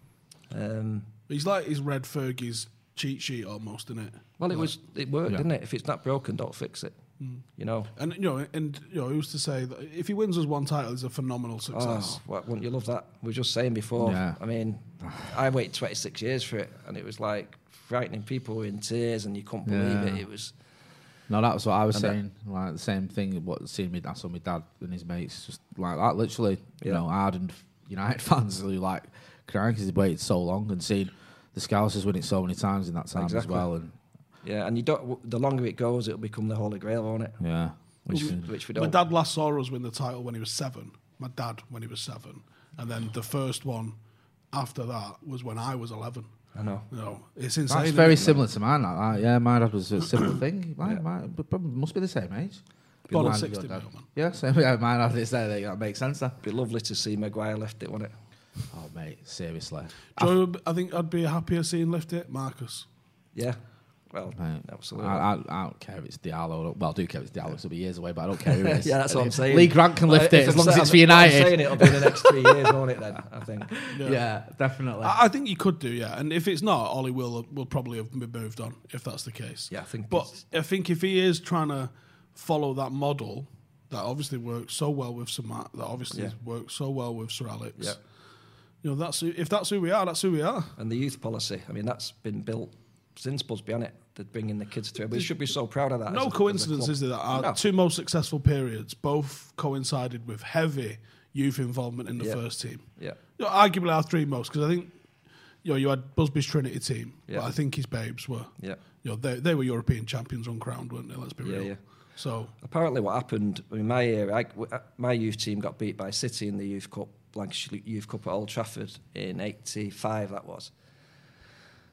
Um, He's like he's read Fergie's cheat sheet almost, isn't it? well, it Like- was it worked, Yeah. didn't it? If it's not broken, don't fix it. You know. And you know, and you know, he used to say that if he wins us one title, it's a phenomenal success. Oh, what, wouldn't you love that? We were just saying before. Yeah. I mean, I waited twenty-six years for it, and it was like frightening. People were in tears, and you couldn't believe Yeah. it. It was. No, that was what I was And that- saying. Like the same thing. What seeing me, I saw my dad and his mates just like that. Literally, you Yeah. know, ardent United fans who like crying because they waited so long and seen the Scousers win it so many times in that time Exactly. as well. And Yeah, and you don't. The longer it goes, it'll become the Holy Grail, won't it? yeah, which, Which we My don't. dad last saw us win the title when he was seven. My dad when he was seven, and then the first one after that was when I was eleven. I know. You know, it's insane. that's very isn't it? similar to mine. Like that. Yeah, my dad was a similar thing. My, my, but probably must be the same age. Born in Mine- sixty, your dad. mate, man. Yeah, same. Yeah, mine had this there. That makes sense. Then. It'd be lovely to see Maguire lift it, wouldn't it? Oh mate, seriously. Joe, I think I'd be happier seeing lift it, Marcus. Yeah. Well, Mate, absolutely. I, I, I don't care if it's Diallo. Well, I do care if it's Diallo. It'll be years away, but I don't care who it is. yeah, that's what I'm saying. Lee Grant can lift Uh, it if as I'm long as sa- it's for I'm United. saying it'll be the next three years, won't it? Then I think. Yeah, definitely. I, I think you could do, yeah. And if it's not, Ollie will will probably have been moved on if that's the case. Yeah, I think But it's- I think if he is trying to follow that model that obviously works so well with Sir Matt, that obviously Yeah. works so well with Sir Alex. Yeah. You know, that's who, if that's who we are, that's who we are. And the youth policy, I mean, that's been built since Busby on it. They're bringing the kids through. We should be so proud of that. No as a- as a coincidence, club. is there, that our No. two most successful periods both coincided with heavy youth involvement in the Yeah. first team. Yeah. You know, arguably our three most, because I think you know you had Busby's Trinity team, Yeah. but I think his Babes were. Yeah. You know, they they were European champions uncrowned, weren't they? Let's be Yeah, real. yeah. So Apparently, what happened in my year, I, w- uh, my youth team got beat by City in the Youth Cup, Lancashire Youth Cup at Old Trafford in eighty-five. That was,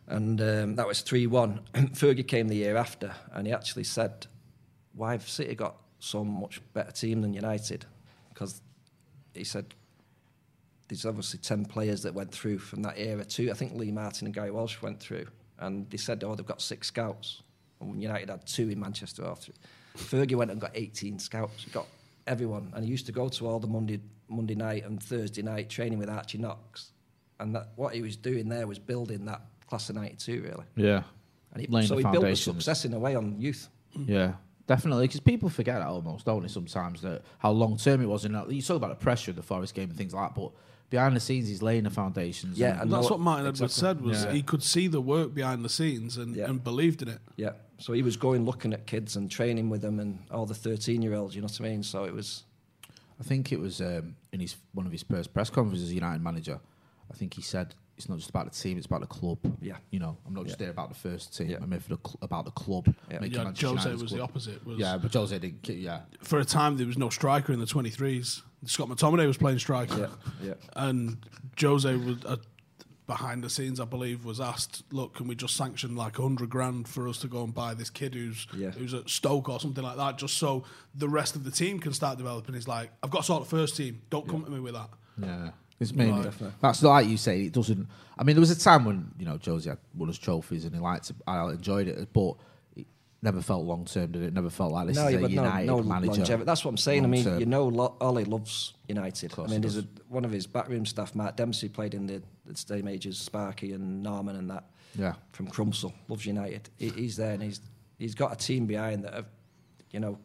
And um, that was three one. Fergie came the year after, and he actually said, why have City got so much better team than United? Because he said, there's obviously ten players that went through from that era too. I think Lee Martin and Gary Walsh went through. And they said, oh, they've got six scouts. And United had two in Manchester after. Fergie went and got eighteen scouts. He got everyone. And he used to go to all the Monday Monday night and Thursday night training with Archie Knox. And that, what he was doing there was building that class of ninety-two, really. Yeah. And he, Laying so the he built the foundations. success in a way on youth. Yeah, definitely. Because people forget that almost, don't they, sometimes, that how long-term it was. And you talk about the pressure of the Forest game and things like that, but behind the scenes, he's laying the foundations. Yeah, and, And that's what Martin exactly. Edwards said, was Yeah. he could see the work behind the scenes and, Yeah. and believed in it. Yeah. So he was going looking at kids and training with them and all the thirteen-year-olds, you know what I mean? So it was... I think it was um, in his one of his first press conferences as United manager. I think he said it's not just about the team; it's about the club. Yeah, you know, I'm not just Yeah. there about the first team. Yeah. I'm here for the cl- about the club. Yeah. making Yeah, Manchester Jose United's was club. the opposite. Was Yeah, but Jose didn't. ki- Yeah, For a time, there was no striker in the twenty-threes. Scott McTominay was playing striker. Yeah, yeah. And Jose was uh, behind the scenes, I believe, was asked, "Look, can we just sanction like a hundred grand for us to go and buy this kid who's Yeah. who's at Stoke or something like that, just so the rest of the team can start developing?" He's like, "I've got to sort the first team. Don't come to me with that." yeah. It's mainly Right. that's like you say. It doesn't. I mean, there was a time when you know Jose had won us trophies and he liked it. I enjoyed it, but it never felt long term. Did it? Never felt like this No, is a but no, United no manager. longevity. That's what I'm saying. I mean, long-term. you know, Lo- Ollie loves United. I course mean, he there's a, does. one of his backroom staff, Mark Dempsey, played in the, the same age as Sparky and Norman and that. Yeah. From Crumsell, loves United. He, he's there and he's he's got a team behind that have, you know,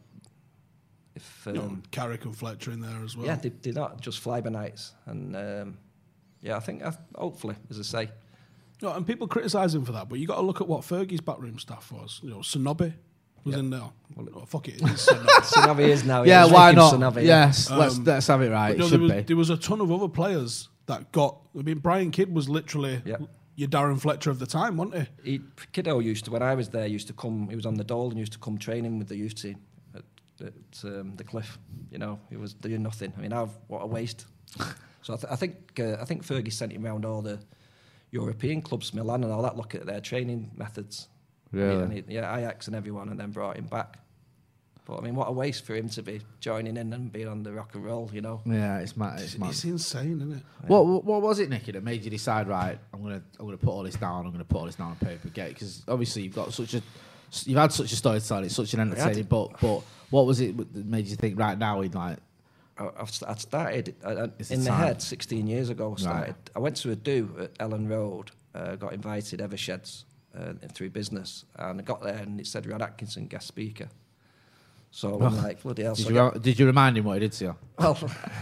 if um, You know, Carrick and Fletcher in there as well. yeah, they, they're not just fly-by-nights. And um, yeah, I think uh, hopefully, as I say, No, and people criticise him for that, but you got to look at what Fergie's backroom staff was. You know, Sonobe was in there. Oh, fuck it, it is Sonobe. Sanavi is now. Yeah, he's why making not? Sanavi, yeah. Yes, let's Um, let's have it right. No, It there should was, be. there was a ton of other players that got. I mean, Brian Kidd was literally Yeah. your Darren Fletcher of the time, wasn't he? He, Kiddo used to, when I was there, used to come, he was on the dole and used to come training with the youth team at, at um, the Cliff. You know, he was doing nothing. I mean, I've, what a waste. So I, th- I think uh, I think Fergie sent him around all the European clubs, Milan and all that, look at their training methods. Really? And he, yeah, Ajax and everyone, and then brought him back. But I mean, what a waste for him to be joining in and being on the rock and roll, you know. Yeah, it's mad. It's mad. It's insane, isn't it? What, what what was it, Nicky, that made you decide? Right, I'm gonna I'm gonna put all this down. I'm gonna put all this down on paper. Get because obviously you've got such a you've had such a story to tell. It's such an entertaining book. But what was it that made you think? Right now, we'd like. I- I've st- I started I, I, It's in the the time. head sixteen years ago. I started. Right. I went to a do at Ellen Road. Uh, got invited Eversheds uh, through business, and I got there and it said Rod Atkinson guest speaker. So I'm like, bloody hell! Did So you I got- did you remind him what he did to you? well,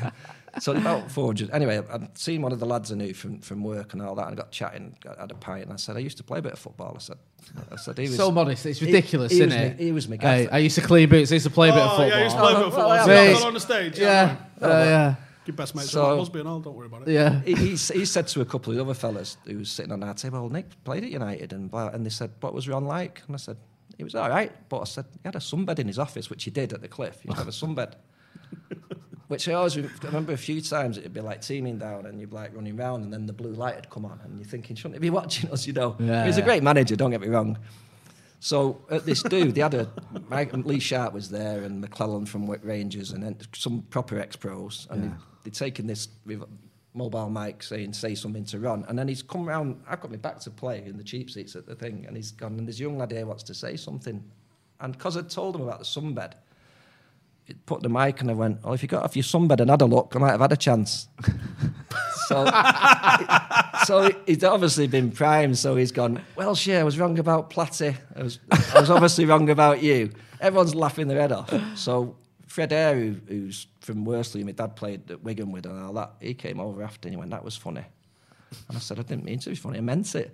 so about four hundred. Anyway, I'd seen one of the lads I knew from, from work and all that, and I got chatting, got, had a pint, and I said, I used to play a bit of football. I said, I said, he was So modest. It's he- ridiculous, he, isn't was it? Me, he was my Hey, gaffer. I used to clean boots. I used to play a bit of Oh, football. yeah, I used to play a bit of Well, football. well, So yeah. not on the stage. Yeah, Yeah. uh, yeah, Your best mates So- so, Mosby and all, don't worry about it. yeah. he, he, s- he said to a couple of the other fellas who was sitting on our table, well, Nick played at United, and blah, and they said, what was Ron like? And I said, he was all right, but I said, he had a sunbed in his office, which he did at the Cliff. He used to have a sunbed. Which I always re- I remember a few times it'd be like teaming down and you'd be like running round and then the blue light would come on and you're thinking, shouldn't he be watching us, you know? Yeah, He was a yeah. great manager, don't get me wrong. So at this do, they had a... Mike, Lee Sharp was there and McClellan from Wick Rangers and then some proper ex-pros. And Yeah. they'd, they'd taken this with mobile mic saying, say something to Ron. And then he's come round, I've got me back to play in the cheap seats at the thing, and he's gone, and this young lad here wants to say something. And because I'd told him about the sunbed, it put the mic and I went, oh, if you got off your sunbed and had a look, I might have had a chance. so so he's obviously been primed, so he's gone, well, sure, I was wrong about Platty. I was, I was obviously wrong about you. Everyone's laughing their head off. So Fred Eyre, who, who's from Worsley, my dad played at Wigan with and all that, he came over after and he went, that was funny. And I said, I didn't mean to be funny, I meant it.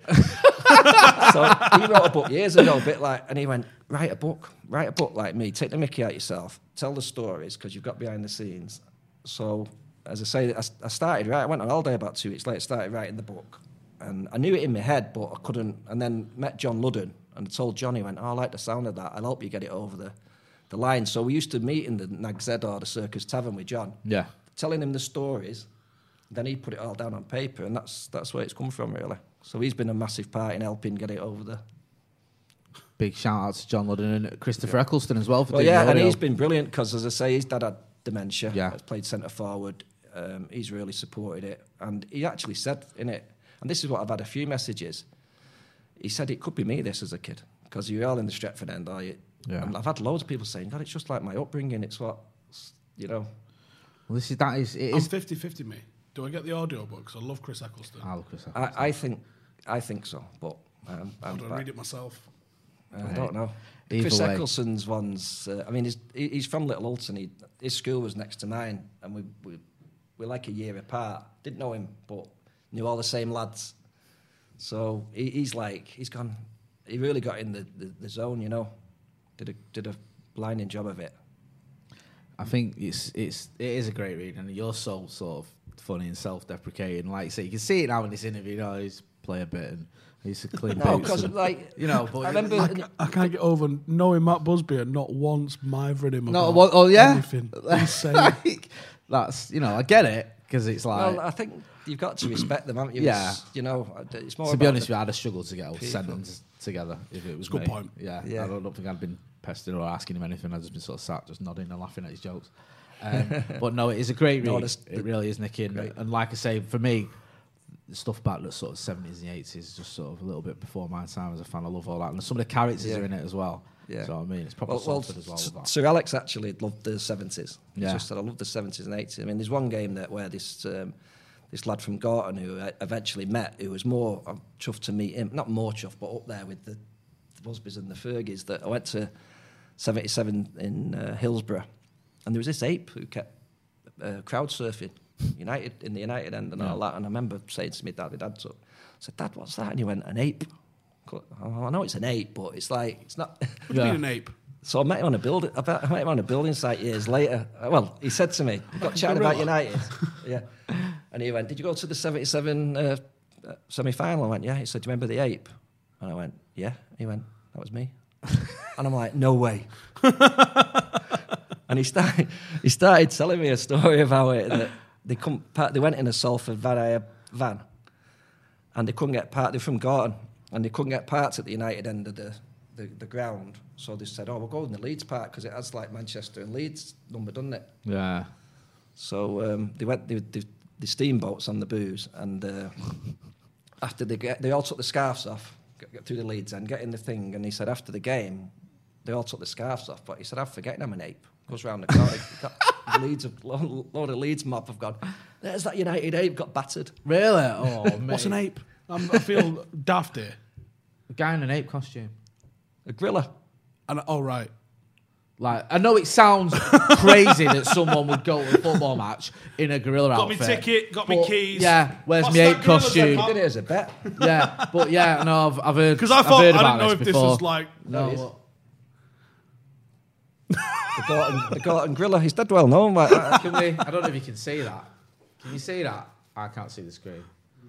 So he wrote a book years ago, a bit like, and he went, write a book, write a book like me, take the mickey out yourself, tell the stories, because you've got behind the scenes. So, as I say, I, I started, right, I went on holiday about two weeks later, started writing the book, and I knew it in my head, but I couldn't, and then met John Ludden, and told John, he went, oh, I like the sound of that, I'll help you get it over the, the line. So we used to meet in the Nag Zed or the Circus Tavern with John, Yeah. telling him the stories, then he put it all down on paper, and that's that's where it's come from, really. So he's been a massive part in helping get it over there. Big shout out to John Ludden and Christopher Eccleston as well for Well, doing yeah, the and audio. he's been brilliant because, as I say, his dad had dementia. Yeah. He's played centre forward. Um, he's really supported it. And he actually said in it, and this is what I've had a few messages, he said it could be me, this, as a kid, because you're all in the Stretford end, are you? Yeah. And I've had loads of people saying, God, it's just like my upbringing. It's what, you know. Well, this is, that is, it I'm is. fifty-fifty, me. Do I get the audio book? 'Cause I love Chris Eccleston. I love Chris Eccleston. I, I think I think so, but um, How I'm, do I read it myself? I don't know. Either Chris way. Eccleston's ones, uh, I mean, he's, he- he's from Little Hulton. He, his school was next to mine, and we, we, we're like a year apart. Didn't know him, but knew all the same lads. So he, he's like, he's gone, he really got in the, the, the zone, you know. Did a, did a blinding job of it. I think it's it's it is a great read, and you're so sort of funny and self-deprecating. Like you say, you can see it now in this interview. You know, he's play a bit and he's a clean No, boots because and- like, you know. But I remember, I, ca- I can't get over knowing Matt Busby and not once mithering him no, about well, oh yeah, anything. He's saying, like, that's you know, I get it because it's like. well, I think you've got to respect them, haven't you? Yeah. It's, you know, it's more To be about honest, the- with you, I'd have struggled to get a people. sentence together if it was Good me. point. Yeah, Yeah. I don't, don't think I'd been pestered or asking him anything. I'd just been sort of sat, just nodding and laughing at his jokes. Um, but no, it is a great read. No, it's- it really is, Nicky. And, and like I say, for me, the stuff about the sort of seventies and eighties is just sort of a little bit before my time as a fan. I love all that, and some of the characters Yeah. are in it as well. Yeah. So I mean, it's proper Well, well Salford as well. S- with that. Sir Alex actually loved the seventies. He Yeah. just said, I love the seventies and eighties. I mean, there's one game that where this um, this lad from Gorton who I eventually met, who was more, I'm chuffed to meet him, not more chuffed, but up there with the, the Busbys and the Fergies, that I went to seventy-seven in uh, Hillsborough, and there was this ape who kept uh, crowd surfing United in the United end and all that. And I remember saying to my dad, my dad so, I said, Dad, what's that? And he went, an ape. Oh, I know it's an ape, but it's like, it's not. what do you mean an ape? So I met him on a building. I bet- I met him on a building site years later. Uh, Well, he said to me, "We got chatting about United." Yeah, and he went, "Did you go to the seventy-seven uh, uh, semi-final?" I went, "Yeah." He said, "Do you remember the ape?" And I went, "Yeah." He went, "That was me." And I'm like, "No way." And he started. He started telling me a story about it that they couldn't. Park, they went in a Salford van, van, and they couldn't get parked. They're from Gorton, and they couldn't get parked at the United end of the. The, the ground, so they said, "Oh, we'll go in the Leeds Park because it has like Manchester and Leeds number, doesn't it?" Yeah. So um, they went the, the, the steamboats on the booze, and uh, after they get, they all took the scarves off, get, get through the Leeds end, get in the thing, and he said after the game, they all took the scarves off, but he said, "I'm forgetting I'm an ape." Goes round the corner, got the Leeds, a load, load of Leeds mob have gone. There's that United ape got battered. Really? Oh, mate. What's an ape? I'm, I feel daft here. A guy in an ape costume. A gorilla. And oh right, Like, I know it sounds crazy that someone would go to a football match in a gorilla got me outfit. ticket, got me but, keys. Yeah, where's What's my that ape gorilla costume? He did it as a bet. Yeah, but yeah, no, I've, I've heard. Because I I've thought I heard didn't about know this if this before. was like No, it is. what? The Gorton, the Gorton gorilla. He's dead well known. Like that. Can we? I don't know if you can see that. Can you see that? I can't see the screen.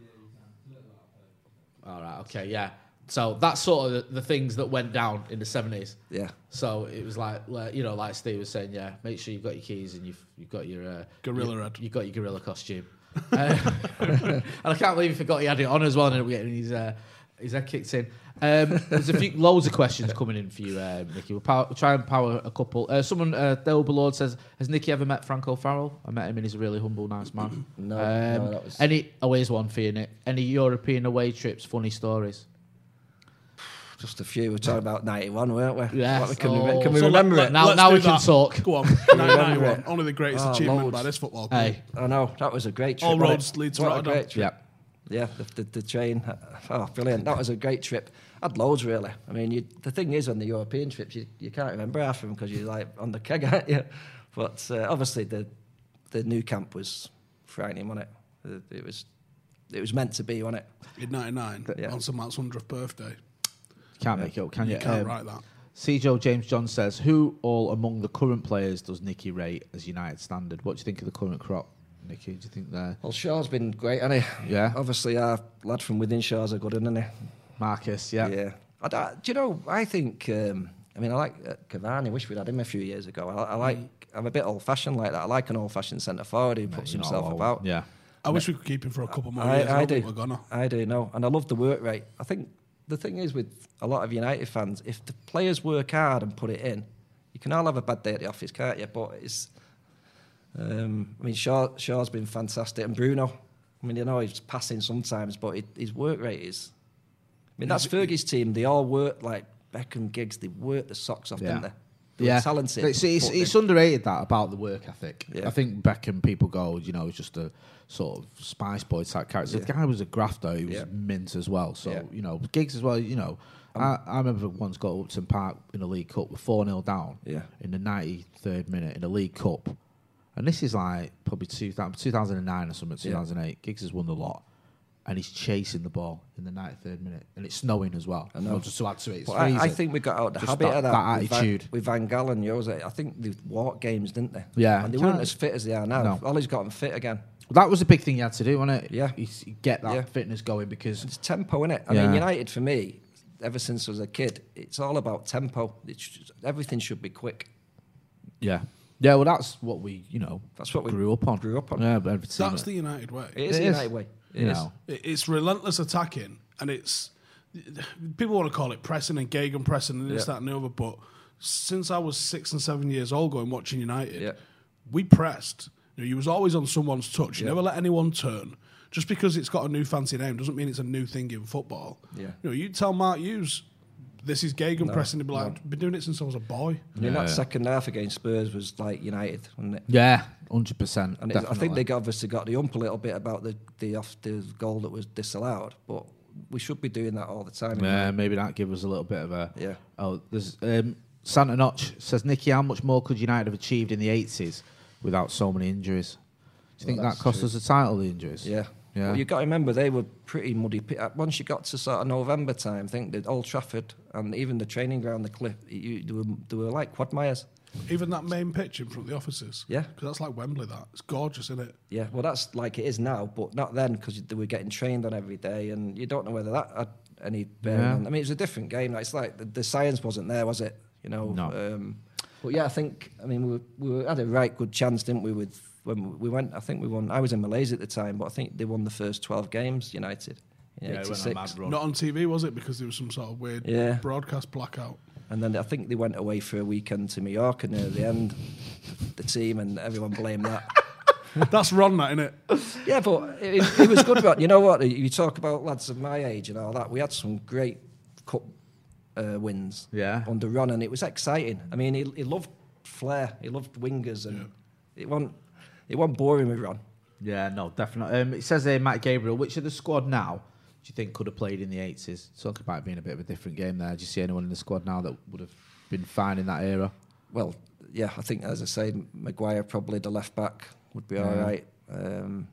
All right. Okay. Yeah. So that's sort of the, the things that went down in the seventies. Yeah. So it was like, like, you know, like Steve was saying, yeah, make sure you've got your keys and you've you've got your uh, Gorilla your, head. You've got your gorilla costume. uh, and I can't believe he forgot he had it on as well, and ended up getting his uh, his head kicked in. Um, there's a few loads of questions coming in for you, uh, Nicky. We'll, power, we'll try and power a couple. Uh, someone, uh, Dale Ballord says, has Nicky ever met Franco Farrell? I met him, and he's a really humble, nice man. No, Um, no, that was- Any? Oh, here's one for you, Nick. Any European away trips? Funny stories? Just a few. We were talking about ninety-one, weren't we? Yes. What, can, Oh. we, can we So remember let- it? Now- let's now do we can that. talk. Go on, remember ninety-one. it? Only the greatest Oh, achievement loads. by this football club. Hey. I know that was a great trip. All wasn't roads it? lead to What a Rotterdam. great trip. Yeah. Yeah, the, the, the train. Oh, brilliant. That was a great trip. I had loads, really. I mean, you, the thing is, on the European trips, you, you can't remember half of them because you're like on the keg, aren't you? But uh, obviously, the the new camp was frightening, wasn't it? It, it was it was meant to be, wasn't it? In ninety-nine, Yeah. on Sir Matt's hundredth birthday. Can't make it up, can you? You can't Um, write that. C. Joe James John says, who all among the current players does Nicky rate as United standard? What do you think of the current crop, Nicky? Do you think they're... Well, Shaw's been great, hasn't he? Yeah. Obviously, our lad from within Shaw's a good, isn't he? Marcus, yeah. Yeah. I, don't- do you know, I think, um, I mean, I like uh, Cavani. wish we'd had him a few years ago. I, I like, I'm a bit old-fashioned like that. I like an old-fashioned centre-forward who puts You're not himself old. about. Yeah. I wish we could keep him for a couple more I, years. I, I do. do. We're gonna. I do, no. And I love the work rate. I think the thing is with a lot of United fans, if the players work hard and put it in, you can all have a bad day at the office, can't you? But it's... Um, I mean, Shaw, Shaw's been fantastic. And Bruno, I mean, you know, he's passing sometimes, but it, his work rate is... I mean, that's Fergie's team. They all work like Beckham, Giggs. They work the socks off, Yeah. didn't they? They Yeah, were talented. It's, it's, but it's they- underrated that about the work ethic. Yeah. I think Beckham, people go, you know, he's just a sort of Spice Boy type character. The guy was a grafter. He was Yeah. mint as well. So Yeah. you know, Giggs as well. You know, I, I remember once got Upton Park in a League Cup with four nil down. Yeah. In the ninety-third minute in a League Cup, and this is like probably two thousand nine or something, two thousand eight. Giggs has won the lot. And he's chasing the ball in the ninety-third minute, and it's snowing as well. I know. Not just to add to it, it's But I, I freezing. think we got out the Just habit that- of that, that with Van- attitude. with Van Gaal and Jose. I think they walked games, didn't they? Yeah. and they Can't- weren't as fit as they are now. No. Ollie's got them fit again. That was the big thing you had to do, wasn't it? Yeah. You, you get that Yeah. fitness going because It's tempo, innit? I Yeah. mean, United for me, ever since I was a kid, it's all about tempo. It's just, everything should be quick. yeah, yeah. Well, that's what we, you know, That's what we grew up on. grew up on. Yeah, but every team- That's the United way. It is It the is. United way. It you is. know. It- It's relentless attacking, and it's people want to call it pressing and Gegen pressing and this, Yeah. that, and the other. But since I was six and seven years old, going watching United, Yeah. we pressed. You know, you was always on someone's touch. You Yeah. never let anyone turn. Just because it's got a new fancy name doesn't mean it's a new thing in football. Yeah. You know, you tell Mark Hughes this is Gegen No, pressing, he'd be like, no. I've been doing it since I was a boy. I mean, Yeah, that yeah. second half against Spurs was like United, wasn't it? Yeah, hundred percent. And it's, I think they got- obviously got the ump a little bit about the the off the goal that was disallowed, but we should be doing that all the time. Yeah, maybe that give us a little bit of a. Yeah. Oh, there's um, Santa Notch says, Nicky, how much more could United have achieved in the eighties without so many injuries? Do you think Well, that that's cost true. us the title? The injuries. Yeah. Yeah. Well, you got to remember they were pretty muddy. pi- uh, Once you got to sort of November time, I think the Old Trafford and even the training ground, the cliff, you, they, were, they were like quagmires. Even that main pitch in front of the offices. Yeah. Because that's like Wembley, that. It's gorgeous, isn't it? Yeah, well, that's like it is now, but not then because they were getting trained on every day, and you don't know whether that had any bearing Yeah. on. I mean, it was a different game. Like, it's like the, the science wasn't there, was it? You know. No. Um, but yeah, I think. I mean, we, were, we were, had a right good chance, didn't we? With when we went, I think we won. I was in Malaysia at the time, but I think they won the first twelve games. United. In Yeah, it went on a eighty-six. mad run. Not on T V, was it? Because there was some sort of weird Yeah. broadcast blackout. And then I think they went away for a weekend to Mallorca near the end, the team, and everyone blamed that. That's Ron, that, innit? Yeah, but it, it was good. But you know what? You talk about lads of my age and all that. We had some great cup uh, wins Yeah. under Ron, and it was exciting. I mean, he, he loved flair. He loved wingers, and it wasn't it wasn't boring with Ron. Yeah, no, definitely. Um, it says here, Matt Gabriel, which of the squad now do you think could have played in the eighties? Talking about it being a bit of a different game there. Do you see anyone in the squad now that would have been fine in that era? Well, yeah, I think as I say, Maguire probably the left back would be all Yeah. right. Um,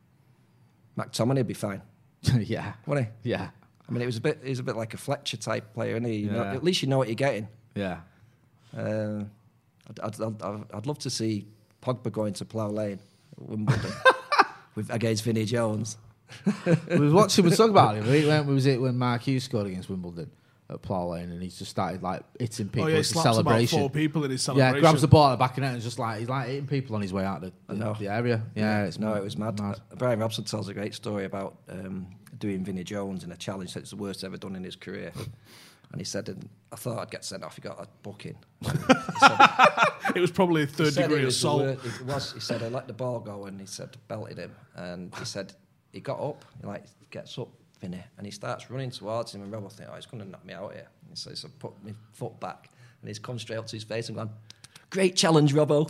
McTominay would be fine, yeah. wouldn't he? Yeah. I mean, it was a bit. He was a bit like a Fletcher type player, isn't he? You know, Yeah. at least you know what you're getting. Yeah. Uh, I'd, I'd, I'd, I'd love to see Pogba going to Plough Lane at Wimbledon with against Vinnie Jones. we was watching, we was talking about him. We went, was it when Mark Hughes scored against Wimbledon at Plough Lane, and he just started like hitting people. Oh, yeah, he as a slaps about celebration. four people in his celebration. Yeah, grabs the ball at the back of the net and just like he's like hitting people on his way out the, I the, know. the area. Yeah, it's no, mad, it was mad. mad. Uh, Brian Robson tells a great story about um, doing Vinnie Jones in a challenge that it's the worst ever done in his career. And he said, I thought I'd get sent off. He got a booking. He said, It was probably a he third said it degree was the assault. wor- It was. He said I let the ball go, and he said belted him, and he said he got up, he like gets up, Vinny, and he starts running towards him, and Rob thinks, oh, he's going to knock me out here. And he says, I put my foot back, and he's come straight up to his face and gone, great challenge, Robbo.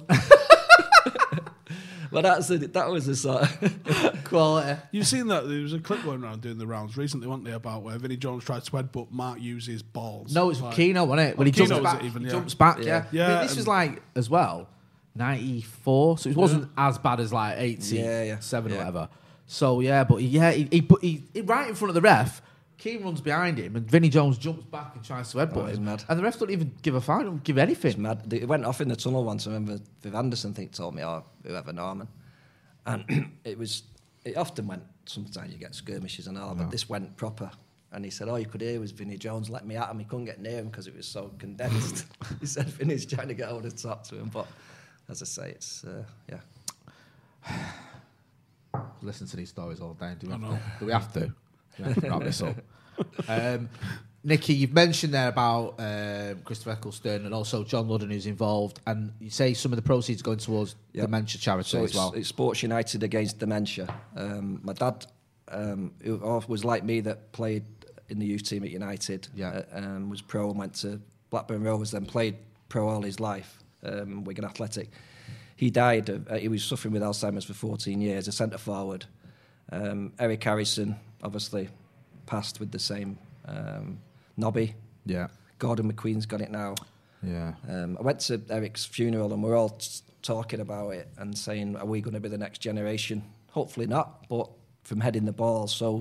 Well, that's the, that was the sort of quality. You've seen that? There was a clip going around doing the rounds recently, wasn't there, about where Vinnie Jones tried to headbutt Mark Hughes' balls. No, it's like, Keno, wasn't it? When Oh, he jumps Keno was back, it even, he yeah. jumps back. Yeah, Yeah. yeah. I mean, Yeah, this and- was like as well, ninety-four. So it wasn't as bad as like eighty-seven Yeah, yeah, or yeah. whatever. So yeah, but he, yeah, he, he put he, he right in front of the ref. Keane runs behind him, and Vinnie Jones jumps back and tries to headbutt Oh, it's him. mad. And the ref don't even give a foul, don't give anything. It's mad. It went off in the tunnel once. I remember Viv Anderson, I think, told me, or whoever, Norman. And it was, it often went, sometimes you get skirmishes and all, but this went proper. And he said, all you could hear was Vinnie Jones let me at him. He couldn't get near him because it was so condensed. He said Vinnie's trying to get over the top to him. But as I say, it's, uh, yeah. listen to these stories all day. Do we, I have, know. to, do we have to? We have to wrap this up. Um, Nicky, you've mentioned there about um, Christopher Eccleston and also John Ludden, who's involved, and you say some of the proceeds going towards Yep. dementia charity So as it's, well. it's Sports United Against Dementia. Um, my dad, um, who was like me, that played in the youth team at United, Yeah. uh, um, was pro and went to Blackburn Rovers, then played pro all his life, um, Wigan Athletic. He died. Of, uh, he was suffering with Alzheimer's for fourteen years, a centre forward. Um, Eric Harrison, obviously, passed with the same. Um, Nobby. Yeah. Gordon McQueen's got it now. Yeah. Um, I went to Eric's funeral and we're all t- talking about it and saying, are we going to be the next generation? Hopefully not, but from heading the ball. So,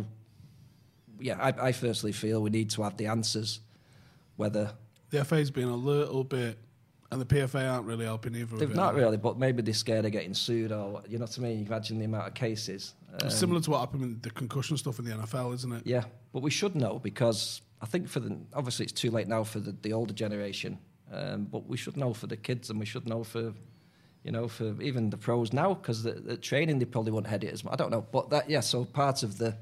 yeah, I, I firstly feel we need to have the answers, whether... The F A's been a little bit, and the P F A aren't really helping either. They've of it. not really, but maybe they're scared of getting sued or, you know what I mean? You imagine the amount of cases. Um, It's similar to what happened with the concussion stuff in the N F L, isn't it? Yeah, but we should know because I think for the... Obviously, it's too late now for the, the older generation, um, but we should know for the kids and we should know for... You know, for even the pros now, because the, the training, they probably won't head it as much. I don't know. But that, yeah, so part of the...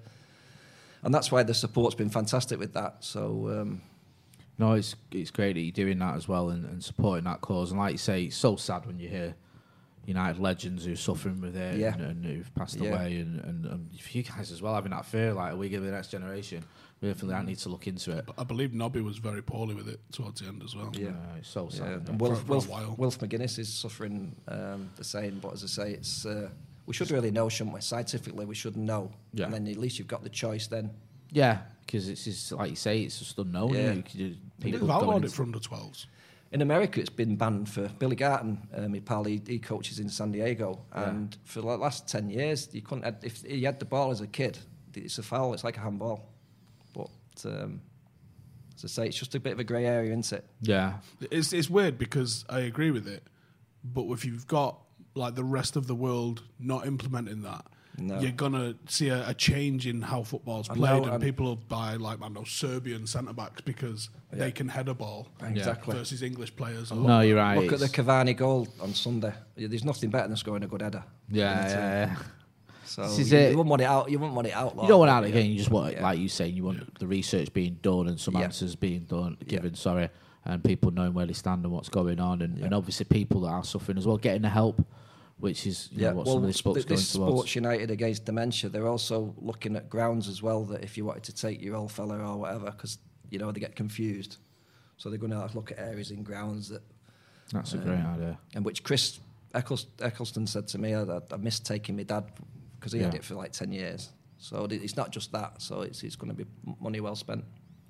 And that's why the support's been fantastic with that. So... Um, No, it's it's great that you're doing that as well and, and supporting that cause. And like you say, it's so sad when you hear United legends who are suffering with it Yeah. and, and who've passed Yeah. away. And, and, and for you guys as well, having that fear, like, are we giving the next generation? We definitely need to look into it. I believe Nobby was very poorly with it towards the end as well. Yeah. Uh, it's so sad. yeah. isn't And it? Wilf, for a Wilf, while. Wilf McGuinness is suffering um, the same. But as I say, it's uh, we should really know, shouldn't we? Scientifically, we should know. Yeah. And then at least you've got the choice then. Yeah, because it's just, like you say, it's just unknown. Yeah. You could- They've people going outlawed it into- for under twelves. In America, it's been banned for Billy Garton. Um, my pal, he, he coaches in San Diego, and for the last ten years, you couldn't. Have, if he had the ball as a kid, it's a foul. It's like a handball. But um, as I say, it's just a bit of a grey area, isn't it? Yeah. It's it's weird because I agree with it, but if you've got like the rest of the world not implementing that, No. you're gonna see a, a change in how football's I played, know, and and- people will buy like I don't know Serbian centre backs because they can head a ball Exactly. versus English players. Or No, you're right. Look at the it's- Cavani goal on Sunday. There's nothing better than scoring a good header. Yeah, And, uh, yeah, yeah. So This is you, it. you wouldn't want it out. You wouldn't want it out. You don't want out again. You just want, Yeah. like you say, you want the research being done and some Yeah. answers being done, Yeah. given. Sorry, and people knowing where they stand and what's going on, and, and obviously people that are suffering as well getting the help, which is you Yeah, know, what well, some of these folks th- going this towards. Sports United Against Dementia, they're also looking at grounds as well. That if you wanted to take your old fella or whatever, because you know they get confused, so they're going to look at areas in grounds that. That's a um, great idea. And which Chris Eccles- Eccleston said to me, I, I missed taking my dad because he had Yeah. it for like ten years. So it- it's not just that. So it's it's going to be m- money well spent.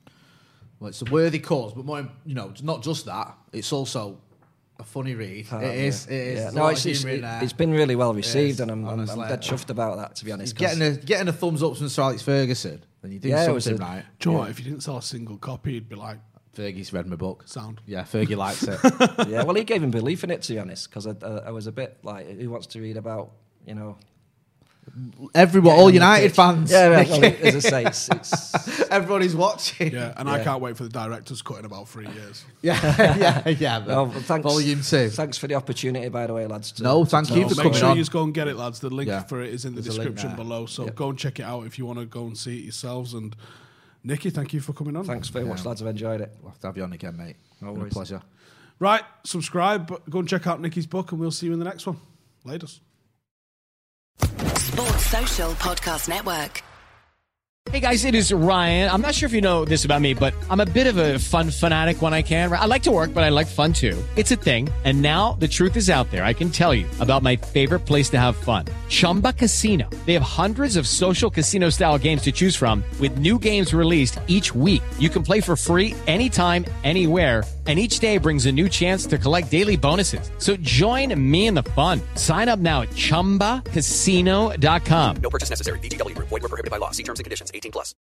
Well, it's a worthy cause, but more, you know, not just that. It's also a funny read. Oh, it is. yeah. It is. Yeah. There's a No, lot it's, of it's, humour in it- there. it's been really well It received, is, and I'm, I'm, I'm honestly. dead chuffed about that, to be honest. Getting 'cause- a getting a thumbs up from Sir Alex Ferguson, then you do Yeah, it was something a- right. Do you know what? If you didn't sell a single copy, it'd be like Fergie's read my book. sound. Yeah, Fergie likes it. yeah, well, he gave him belief in it, to be honest, because I, I, I was a bit like, who wants to read about, you know... Everyone, getting all on the United pitch? fans. Yeah, right, well, as I say, it's... it's Everybody's watching. Yeah, and I Yeah. can't wait for the director's cut in about three years. yeah, yeah, yeah. but no, thanks, Volume two. Thanks for the opportunity, by the way, lads. To, No, to thank talk you for Make about coming sure on. you just go and get it, lads. The link Yeah. for it is in the There's a link description there. below. So Yeah. go and check it out if you want to go and see it yourselves. And Nicky, thank you for coming on. Thanks very much, lads. I've enjoyed it. We'll have to have you on again, mate. No Been a worries. pleasure. Right, subscribe. Go and check out Nicky's book, and we'll see you in the next one. Laters. Sports Social Podcast Network. Hey guys, it is Ryan. I'm not sure if you know this about me, but I'm a bit of a fun fanatic when I can. I like to work, but I like fun too. It's a thing. And now the truth is out there. I can tell you about my favorite place to have fun. Chumba Casino. They have hundreds of social casino style games to choose from with new games released each week. You can play for free anytime, anywhere. And each day brings a new chance to collect daily bonuses. So join me in the fun. Sign up now at chumba casino dot com. No purchase necessary. V G W Group. Void where prohibited by law. See terms and conditions. eighteen plus.